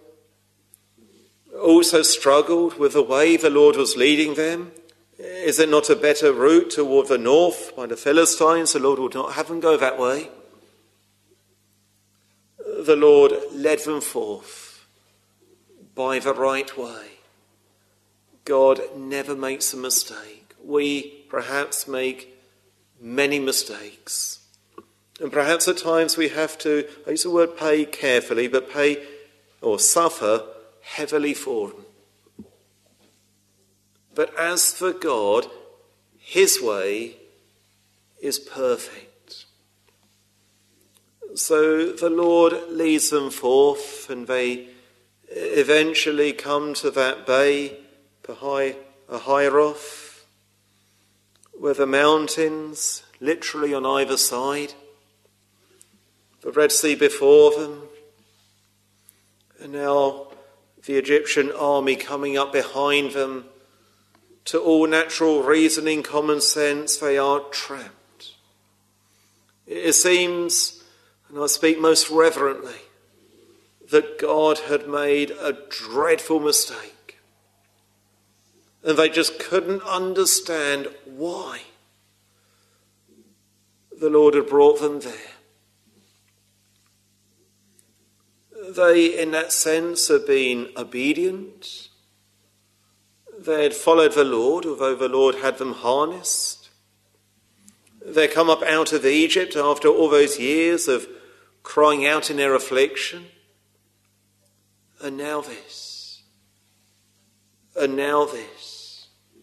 also struggled with the way the Lord was leading them. Is it not a better route toward the north by the Philistines? The Lord would not have them go that way. The Lord led them forth by the right way. God never makes a mistake. We perhaps make many mistakes. And perhaps at times we have to, I use the word pay carefully, but pay or suffer heavily for them. But as for God, his way is perfect. So the Lord leads them forth, and they eventually come to that bay, Ahiroth, where the mountains, literally on either side, the Red Sea before them, and now the Egyptian army coming up behind them. To all natural reasoning, common sense, they are trapped. It seems, and I speak most reverently, that God had made a dreadful mistake. And they just couldn't understand why the Lord had brought them there. They, in that sense, had been obedient. They had followed the Lord, although the Lord had them harnessed. They come up out of Egypt after all those years of crying out in their affliction. And now this. And now this.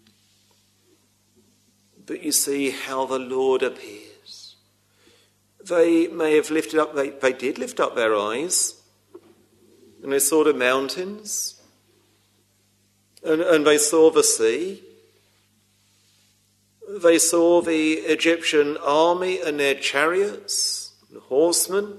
But you see how the Lord appears. They may have lifted up, they, they did lift up their eyes, and they saw the mountains. And, and they saw the sea. They saw the Egyptian army and their chariots, the horsemen.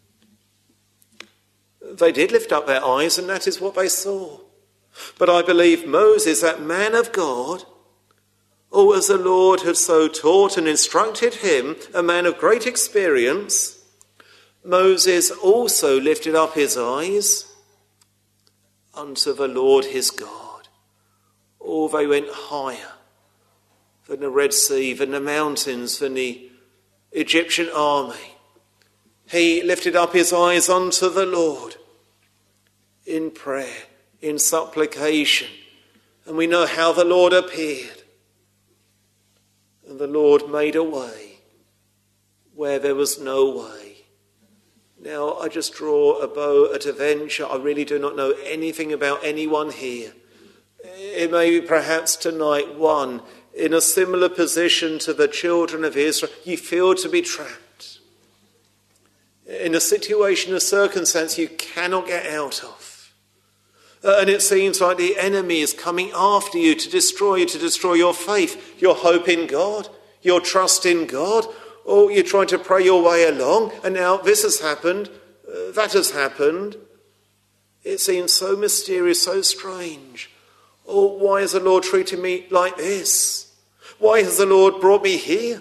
They did lift up their eyes, and that is what they saw. But I believe Moses, that man of God, oh, as the Lord had so taught and instructed him, a man of great experience, Moses also lifted up his eyes unto the Lord his God. Oh, they went higher than the Red Sea, than the mountains, than the Egyptian army. He lifted up his eyes unto the Lord in prayer, in supplication. And we know how the Lord appeared. And the Lord made a way where there was no way. Now, I just draw a bow at a venture. I really do not know anything about anyone here. It may be perhaps tonight one in a similar position to the children of Israel. You feel to be trapped in a situation, a circumstance you cannot get out of. Uh, and it seems like the enemy is coming after you to destroy you, to destroy your faith, your hope in God, your trust in God. Or you're trying to pray your way along, and now this has happened, uh, that has happened. It seems so mysterious, so strange. Oh, why is the Lord treating me like this? Why has the Lord brought me here?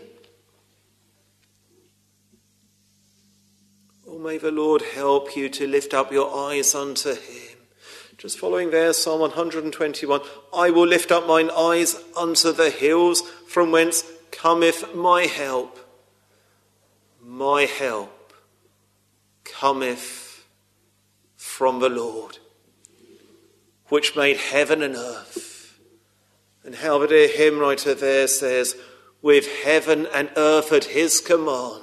Oh, may the Lord help you to lift up your eyes unto him. Just following there, Psalm one hundred twenty-one. I will lift up mine eyes unto the hills, from whence cometh my help. My help cometh from the Lord. which made heaven and earth. And how the dear hymn writer there says, with heaven and earth at his command,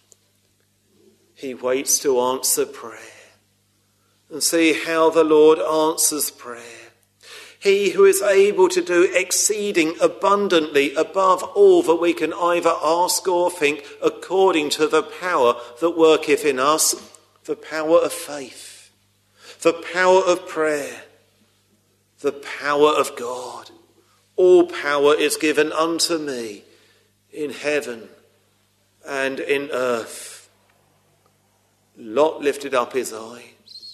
he waits to answer prayer. And see how the Lord answers prayer. He who is able to do exceeding abundantly above all that we can either ask or think, according to the power that worketh in us, the power of faith, the power of prayer, the power of God. All power is given unto me in heaven and in earth. Lot lifted up his eyes.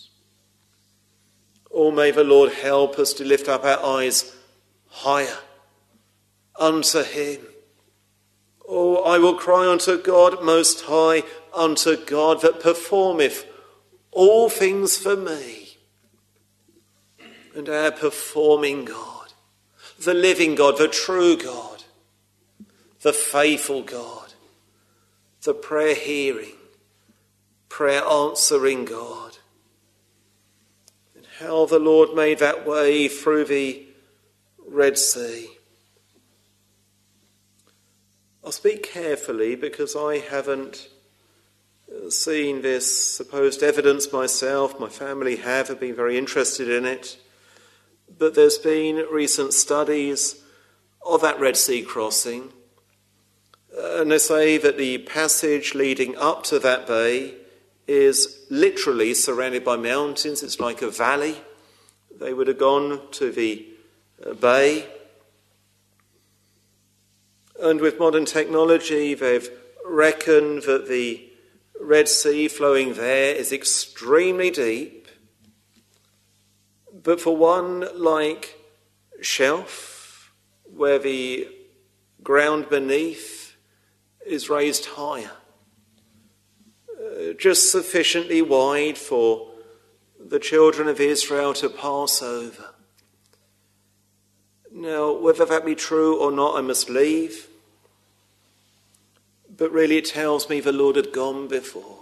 Oh, may the Lord help us to lift up our eyes higher unto him. Oh, I will cry unto God most high, unto God that performeth all things for me. And our performing God, the living God, the true God, the faithful God, the prayer hearing, prayer answering God. How the Lord made that way through the Red Sea. I'll speak carefully because I haven't seen this supposed evidence myself. My family have, have been very interested in it. But there's been recent studies of that Red Sea crossing. And they say that the passage leading up to that bay is literally surrounded by mountains. It's like a valley. They would have gone to the bay. And with modern technology, they've reckoned that the Red Sea flowing there is extremely deep. But for one like shelf, where the ground beneath is raised higher, just sufficiently wide for the children of Israel to pass over. Now, whether that be true or not, I must leave. But really it tells me the Lord had gone before.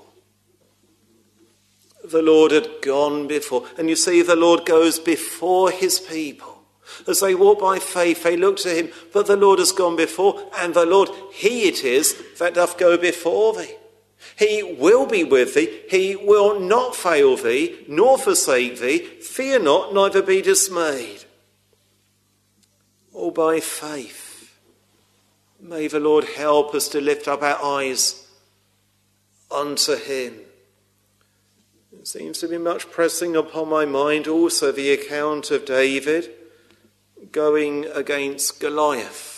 The Lord had gone before. And you see, the Lord goes before his people. As they walk by faith, they look to him, but the Lord has gone before, and the Lord, he it is that doth go before thee. He will be with thee, he will not fail thee, nor forsake thee. Fear not, neither be dismayed. All by faith. May the Lord help us to lift up our eyes unto him. It seems to be much pressing upon my mind also the account of David going against Goliath.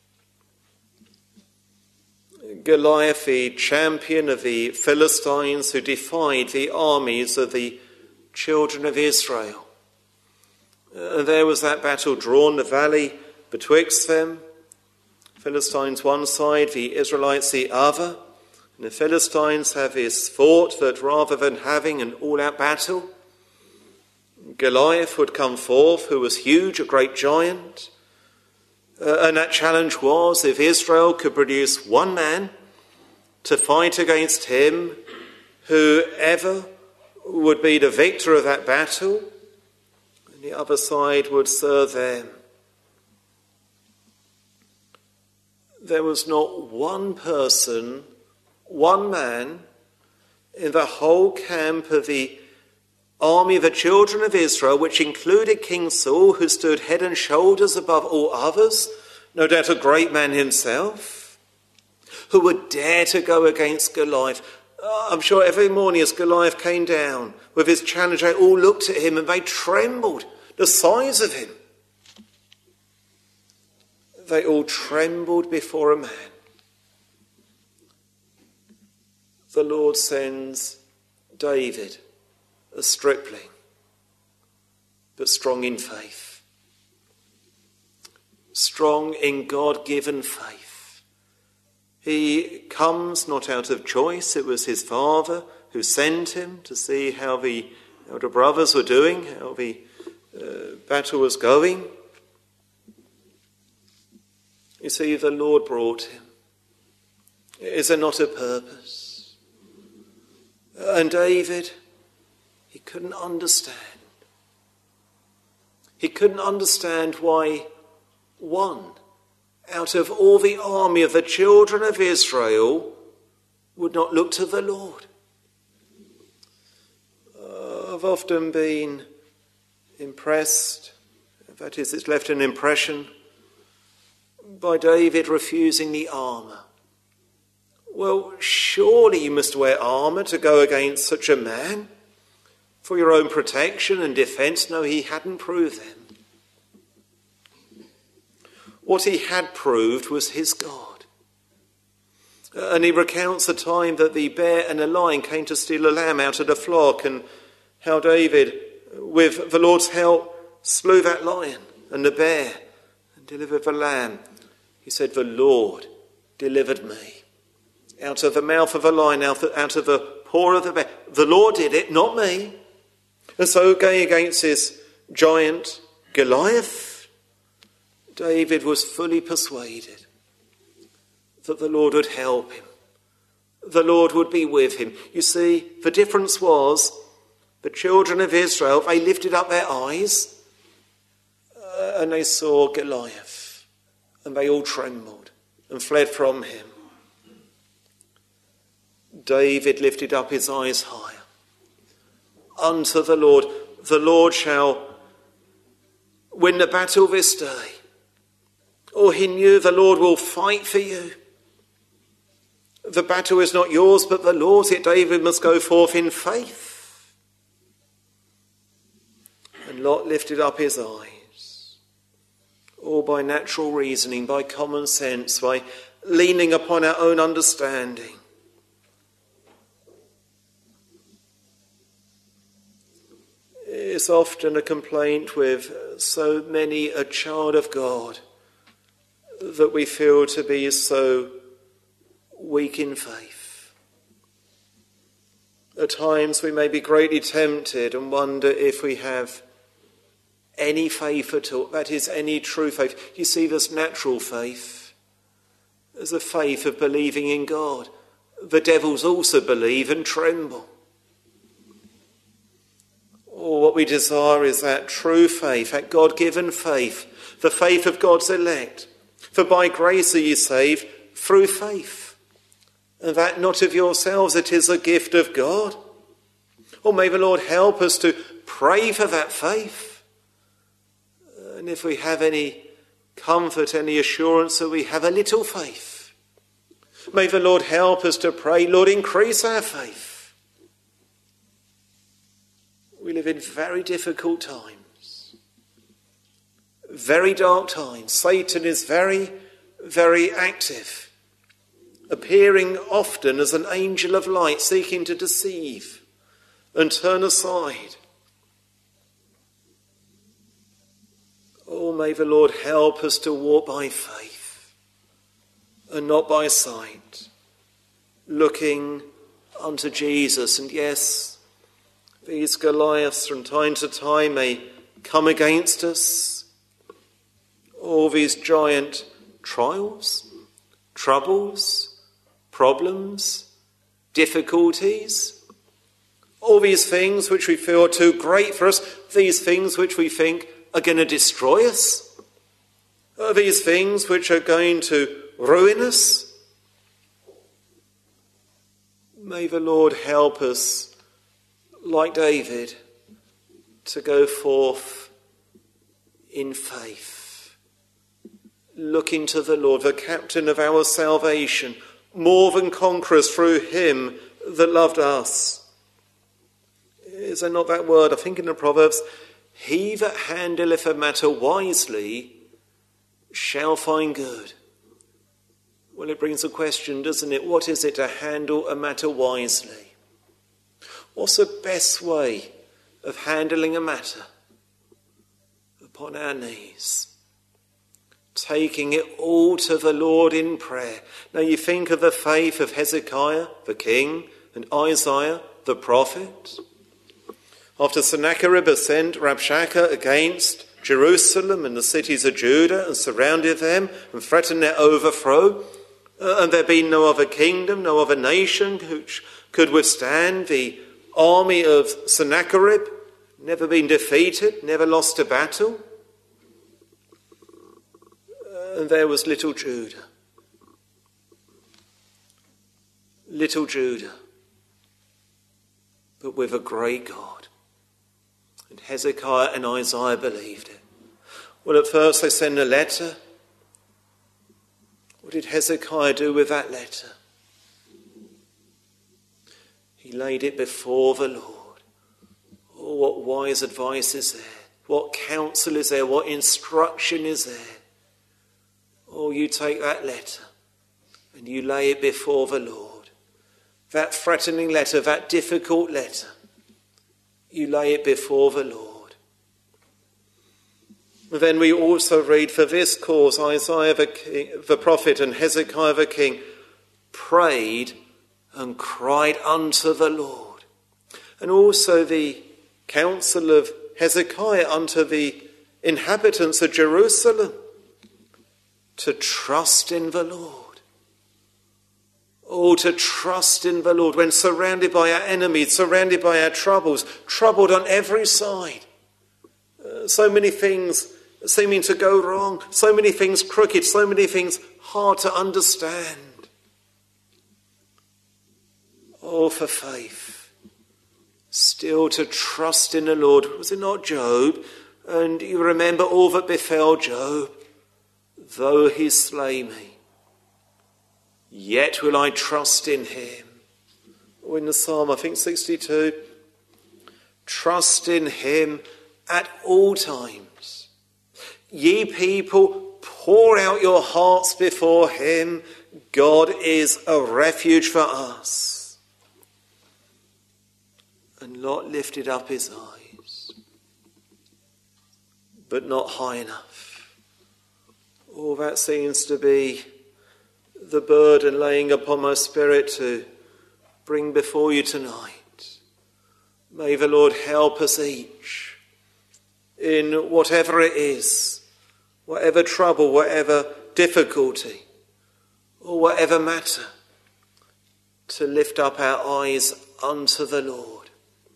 Goliath, the champion of the Philistines who defied the armies of the children of Israel. And there was that battle drawn, the valley betwixt them. Philistines one side, the Israelites the other. And the Philistines have this thought that rather than having an all-out battle, Goliath would come forth, who was huge, a great giant. Uh, and that challenge was, if Israel could produce one man to fight against him, whoever would be the victor of that battle, and the other side would serve them. There was not one person, one man, in the whole camp of the army of the children of Israel, which included King Saul, who stood head and shoulders above all others, no doubt a great man himself, who would dare to go against Goliath. Uh, I'm sure every morning as Goliath came down with his challenge, they all looked at him and they trembled, the size of him. They all trembled before a man. The Lord sends David, a stripling, but strong in faith. Strong in God-given faith. He comes not out of choice. It was his father who sent him to see how the elder brothers were doing, how the uh, battle was going. You see, the Lord brought him. Is there not a purpose? And David, he couldn't understand. He couldn't understand why one out of all the army of the children of Israel would not look to the Lord. Uh, I've often been impressed, that is, it's left an impression, by David refusing the armour. Well, surely you must wear armour to go against such a man for your own protection and defence. No, he hadn't proved them. What he had proved was his God. And he recounts the time that the bear and a lion came to steal a lamb out of the flock, and how David, with the Lord's help, slew that lion and the bear and delivered the lamb. He said, the Lord delivered me out of the mouth of the lion, out of the paw of the bear. The Lord did it, not me. And so going against his giant Goliath, David was fully persuaded that the Lord would help him. The Lord would be with him. You see, the difference was the children of Israel, they lifted up their eyes uh, and they saw Goliath, and they all trembled and fled from him. David lifted up his eyes higher unto the Lord. The Lord shall win the battle this day. Or he knew the Lord will fight for you. The battle is not yours, but the Lord's. Yet David must go forth in faith. And Lot lifted up his eyes, all by natural reasoning, by common sense, by leaning upon our own understanding. It's often a complaint with so many a child of God that we feel to be so weak in faith. At times we may be greatly tempted and wonder if we have any faith at all, that is, any true faith. You see, there's natural faith. There's a faith of believing in God. The devils also believe and tremble. Or what we desire is that true faith, that God-given faith, the faith of God's elect. For by grace are ye saved through faith, and that not of yourselves, it is a gift of God. Or may the Lord help us to pray for that faith. And if we have any comfort, any assurance that we have a little faith, may the Lord help us to pray, Lord, increase our faith. We live in very difficult times, very dark times. Satan is very, very active, appearing often as an angel of light, seeking to deceive and turn aside. Oh, may the Lord help us to walk by faith and not by sight, looking unto Jesus. And yes, these Goliaths from time to time may come against us. All these giant trials, troubles, problems, difficulties, all these things which we feel are too great for us, these things which we think are going to destroy us, these things which are going to ruin us. May the Lord help us, like David, to go forth in faith, looking to the Lord, the captain of our salvation, more than conquerors through him that loved us. Is there not that word? I think in the Proverbs, he that handleth a matter wisely shall find good. Well, it brings a question, doesn't it? What is it to handle a matter wisely? What's the best way of handling a matter? Upon our knees, taking it all to the Lord in prayer. Now you think of the faith of Hezekiah, the king, and Isaiah, the prophet. After Sennacherib had sent Rabshakeh against Jerusalem and the cities of Judah and surrounded them and threatened their overthrow, uh, and there being no other kingdom, no other nation which could withstand the army of Sennacherib, never been defeated, never lost a battle. And there was little Judah. Little Judah. But with a great God. And Hezekiah and Isaiah believed it. Well, at first they send a letter. What did Hezekiah do with that letter? He laid it before the Lord. Oh, what wise advice is there? What counsel is there? What instruction is there? Oh, you take that letter and you lay it before the Lord. That threatening letter, that difficult letter, you lay it before the Lord. Then we also read, for this cause Isaiah the, king, the prophet and Hezekiah the king prayed and cried unto the Lord. And also the counsel of Hezekiah unto the inhabitants of Jerusalem to trust in the Lord. Oh, to trust in the Lord when surrounded by our enemies, surrounded by our troubles, troubled on every side. Uh, so many things seeming to go wrong, so many things crooked, so many things hard to understand. Oh, for faith, still to trust in the Lord. Was it not Job? And you remember all that befell Job. Though he slay me, yet will I trust in him. Or in the Psalm, I think sixty-two, trust in him at all times. Ye people, pour out your hearts before him. God is a refuge for us. And Lot lifted up his eyes, but not high enough. Oh, that seems to be the burden laying upon my spirit to bring before you tonight. May the Lord help us each in whatever it is, whatever trouble, whatever difficulty, or whatever matter, to lift up our eyes unto the Lord.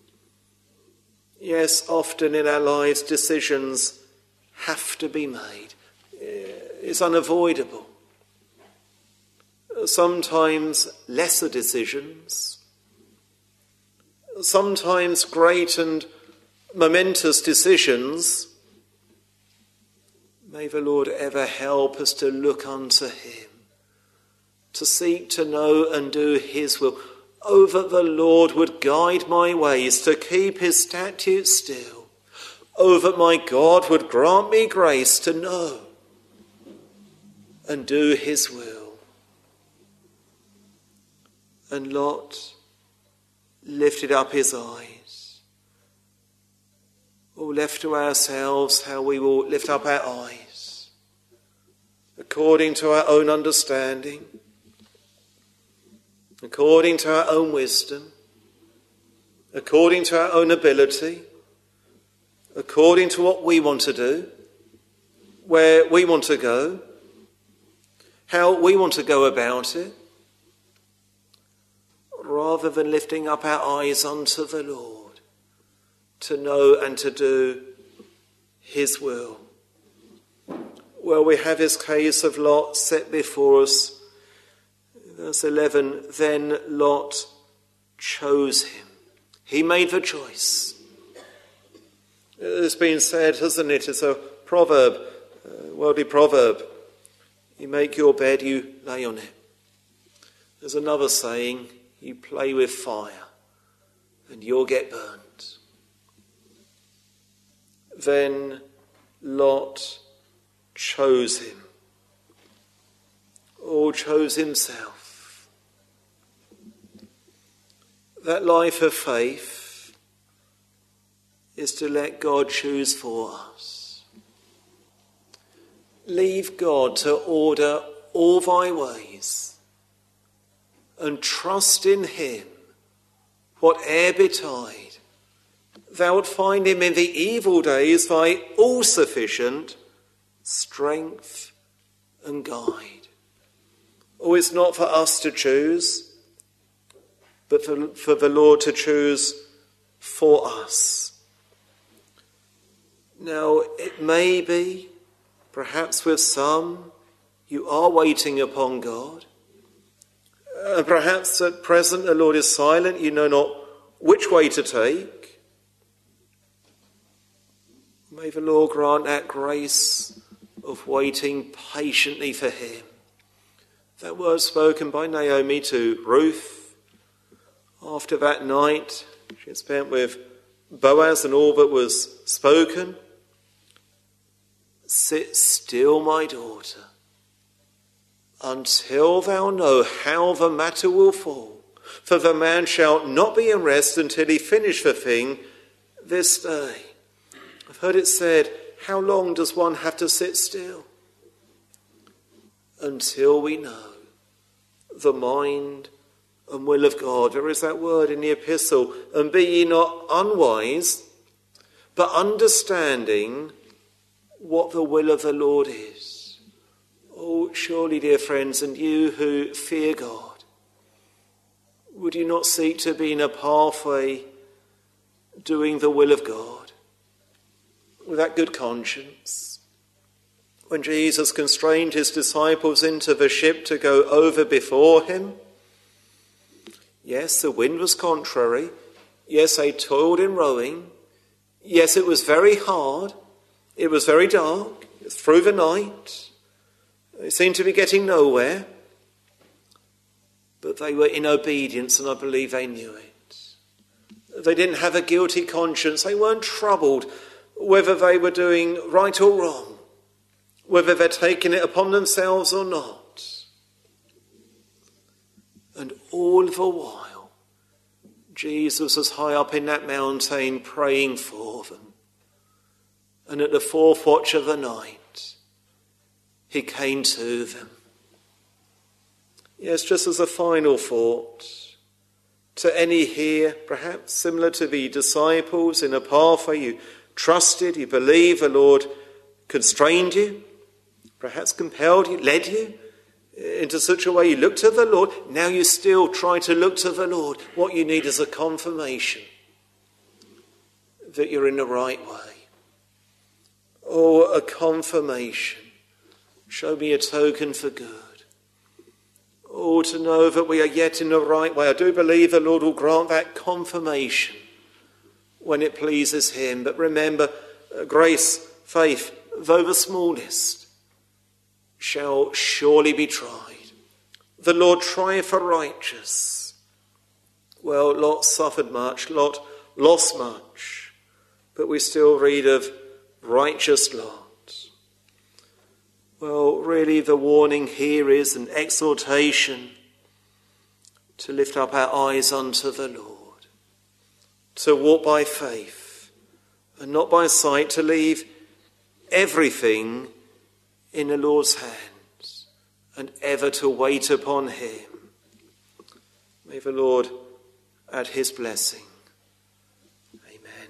Yes, often in our lives decisions have to be made. It's unavoidable. Sometimes lesser decisions, sometimes great and momentous decisions. May the Lord ever help us to look unto him, to seek to know and do his will. Oh, that the Lord would guide my ways to keep his statutes still. Oh, that my God would grant me grace to know and do his will. And Lot lifted up his eyes. Oh, left to ourselves, how we will lift up our eyes according to our own understanding, according to our own wisdom, according to our own ability, according to what we want to do, where we want to go, how we want to go about it, rather than lifting up our eyes unto the Lord to know and to do his will. Well, we have his case of Lot set before us. Verse eleven, then Lot chose him. He made the choice. It's been said, hasn't it? It's a proverb, a worldly proverb. You make your bed, you lay on it. There's another saying, you play with fire and you'll get burnt. Then Lot chose him, or chose himself. That life of faith is to let God choose for us. Leave God to order all thy ways and trust in him, whate'er betide. Thou wilt find him in the evil days thy all-sufficient strength and guide. Oh, it's not for us to choose, but for, for the Lord to choose for us. Now, it may be, perhaps with some, You are waiting upon God. And uh, perhaps at present the Lord is silent. You know not which way to take. May the Lord grant that grace of waiting patiently for him. That word spoken by Naomi to Ruth after that night she had spent with Boaz and all that was spoken. Sit still, my daughter, until thou know how the matter will fall. For the man shall not be in rest until he finish the thing this day. I've heard it said, how long does one have to sit still? Until we know the mind and will of God. There is that word in the epistle, and be ye not unwise, but understanding what the will of the Lord is. Oh, surely, dear friends, and you who fear God, would you not seek to be in a pathway doing the will of God with that good conscience? When Jesus constrained his disciples into the ship to go over before him, yes, the wind was contrary. Yes, they toiled in rowing. Yes, it was very hard. It was very dark through the night. They seemed to be getting nowhere. But they were in obedience, and I believe they knew it. They didn't have a guilty conscience. They weren't troubled whether they were doing right or wrong, whether they're taking it upon themselves or not. And all the while, Jesus was high up in that mountain praying for them. And at the fourth watch of the night, he came to them. Yes, just as a final thought, to any here, perhaps similar to the disciples in a pathway, you trusted, you believe the Lord constrained you, perhaps compelled you, led you into such a way you look to the Lord. Now you still try to look to the Lord. What you need is a confirmation that you're in the right way. Or a confirmation. Show me a token for good. Or to know that we are yet in the right way. I do believe the Lord will grant that confirmation when it pleases him. But remember, grace, faith, though the smallest, shall surely be tried. The Lord trieth the righteous. Well, Lot suffered much, Lot lost much, but we still read of righteous Lot. Well, really the warning here is an exhortation to lift up our eyes unto the Lord, to walk by faith and not by sight, to leave everything in the Lord's hands and ever to wait upon him. May the Lord add his blessing. Amen.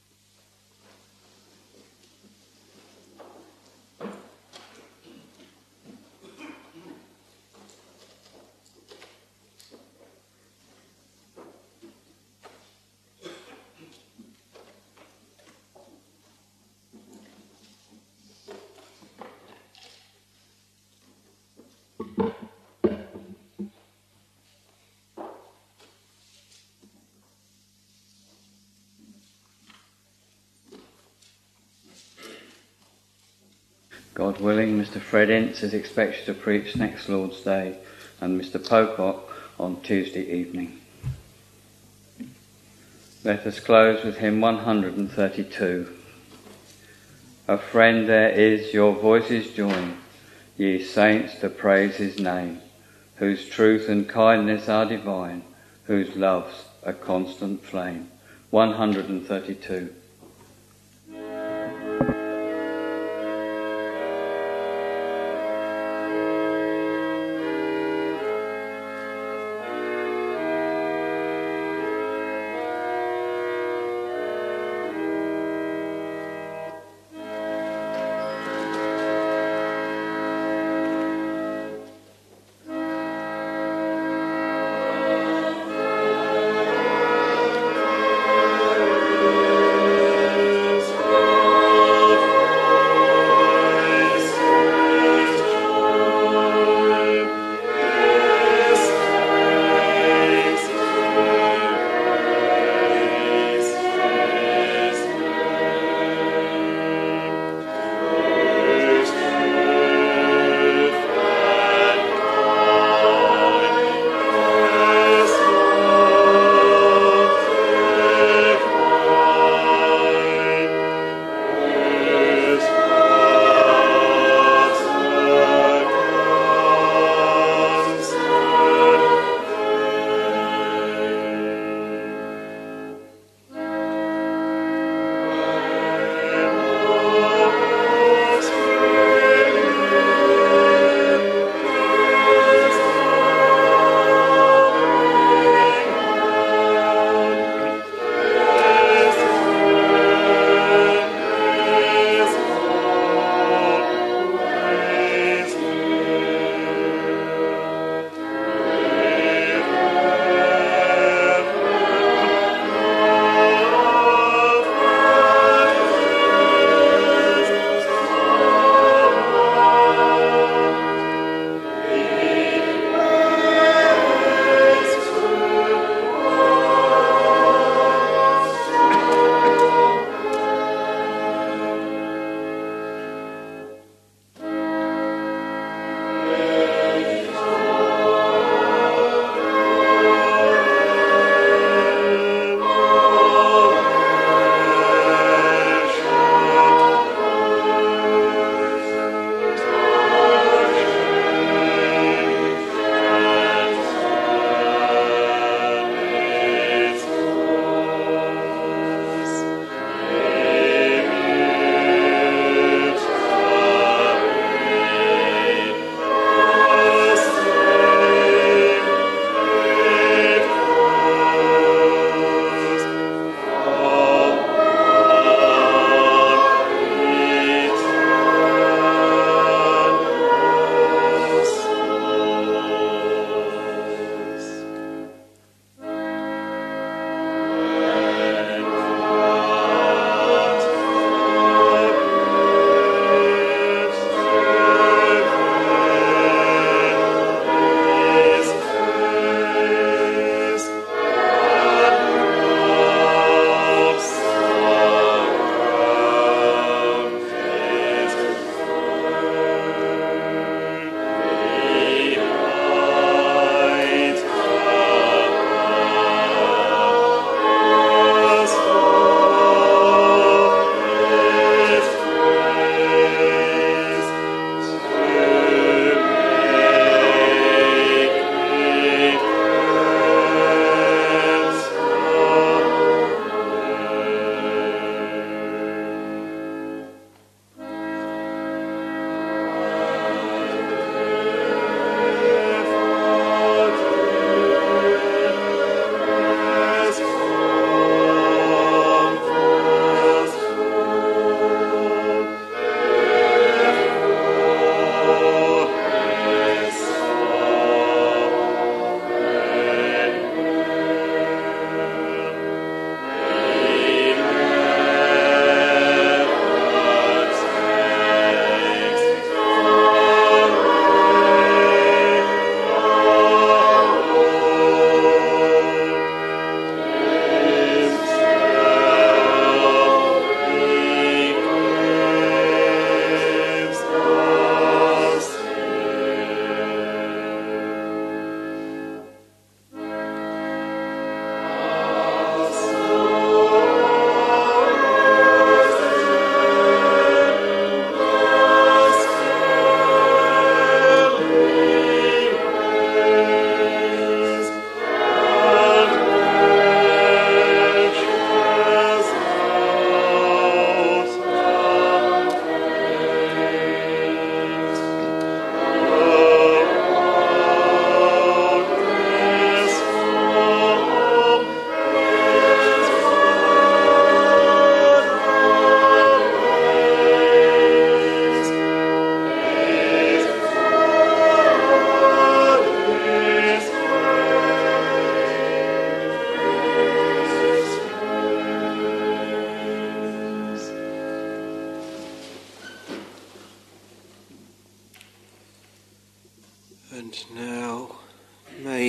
God willing, Mister Fred Ince is expected to preach next Lord's Day, and Mister Pocock on Tuesday evening. Let us close with hymn one hundred thirty-two. A friend there is, your voices join, ye saints, to praise his name, whose truth and kindness are divine, whose love's a constant flame. one hundred thirty-two.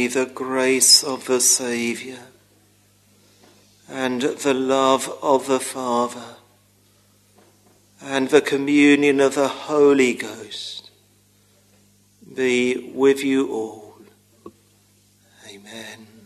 May the grace of the Saviour and the love of the Father and the communion of the Holy Ghost be with you all. Amen.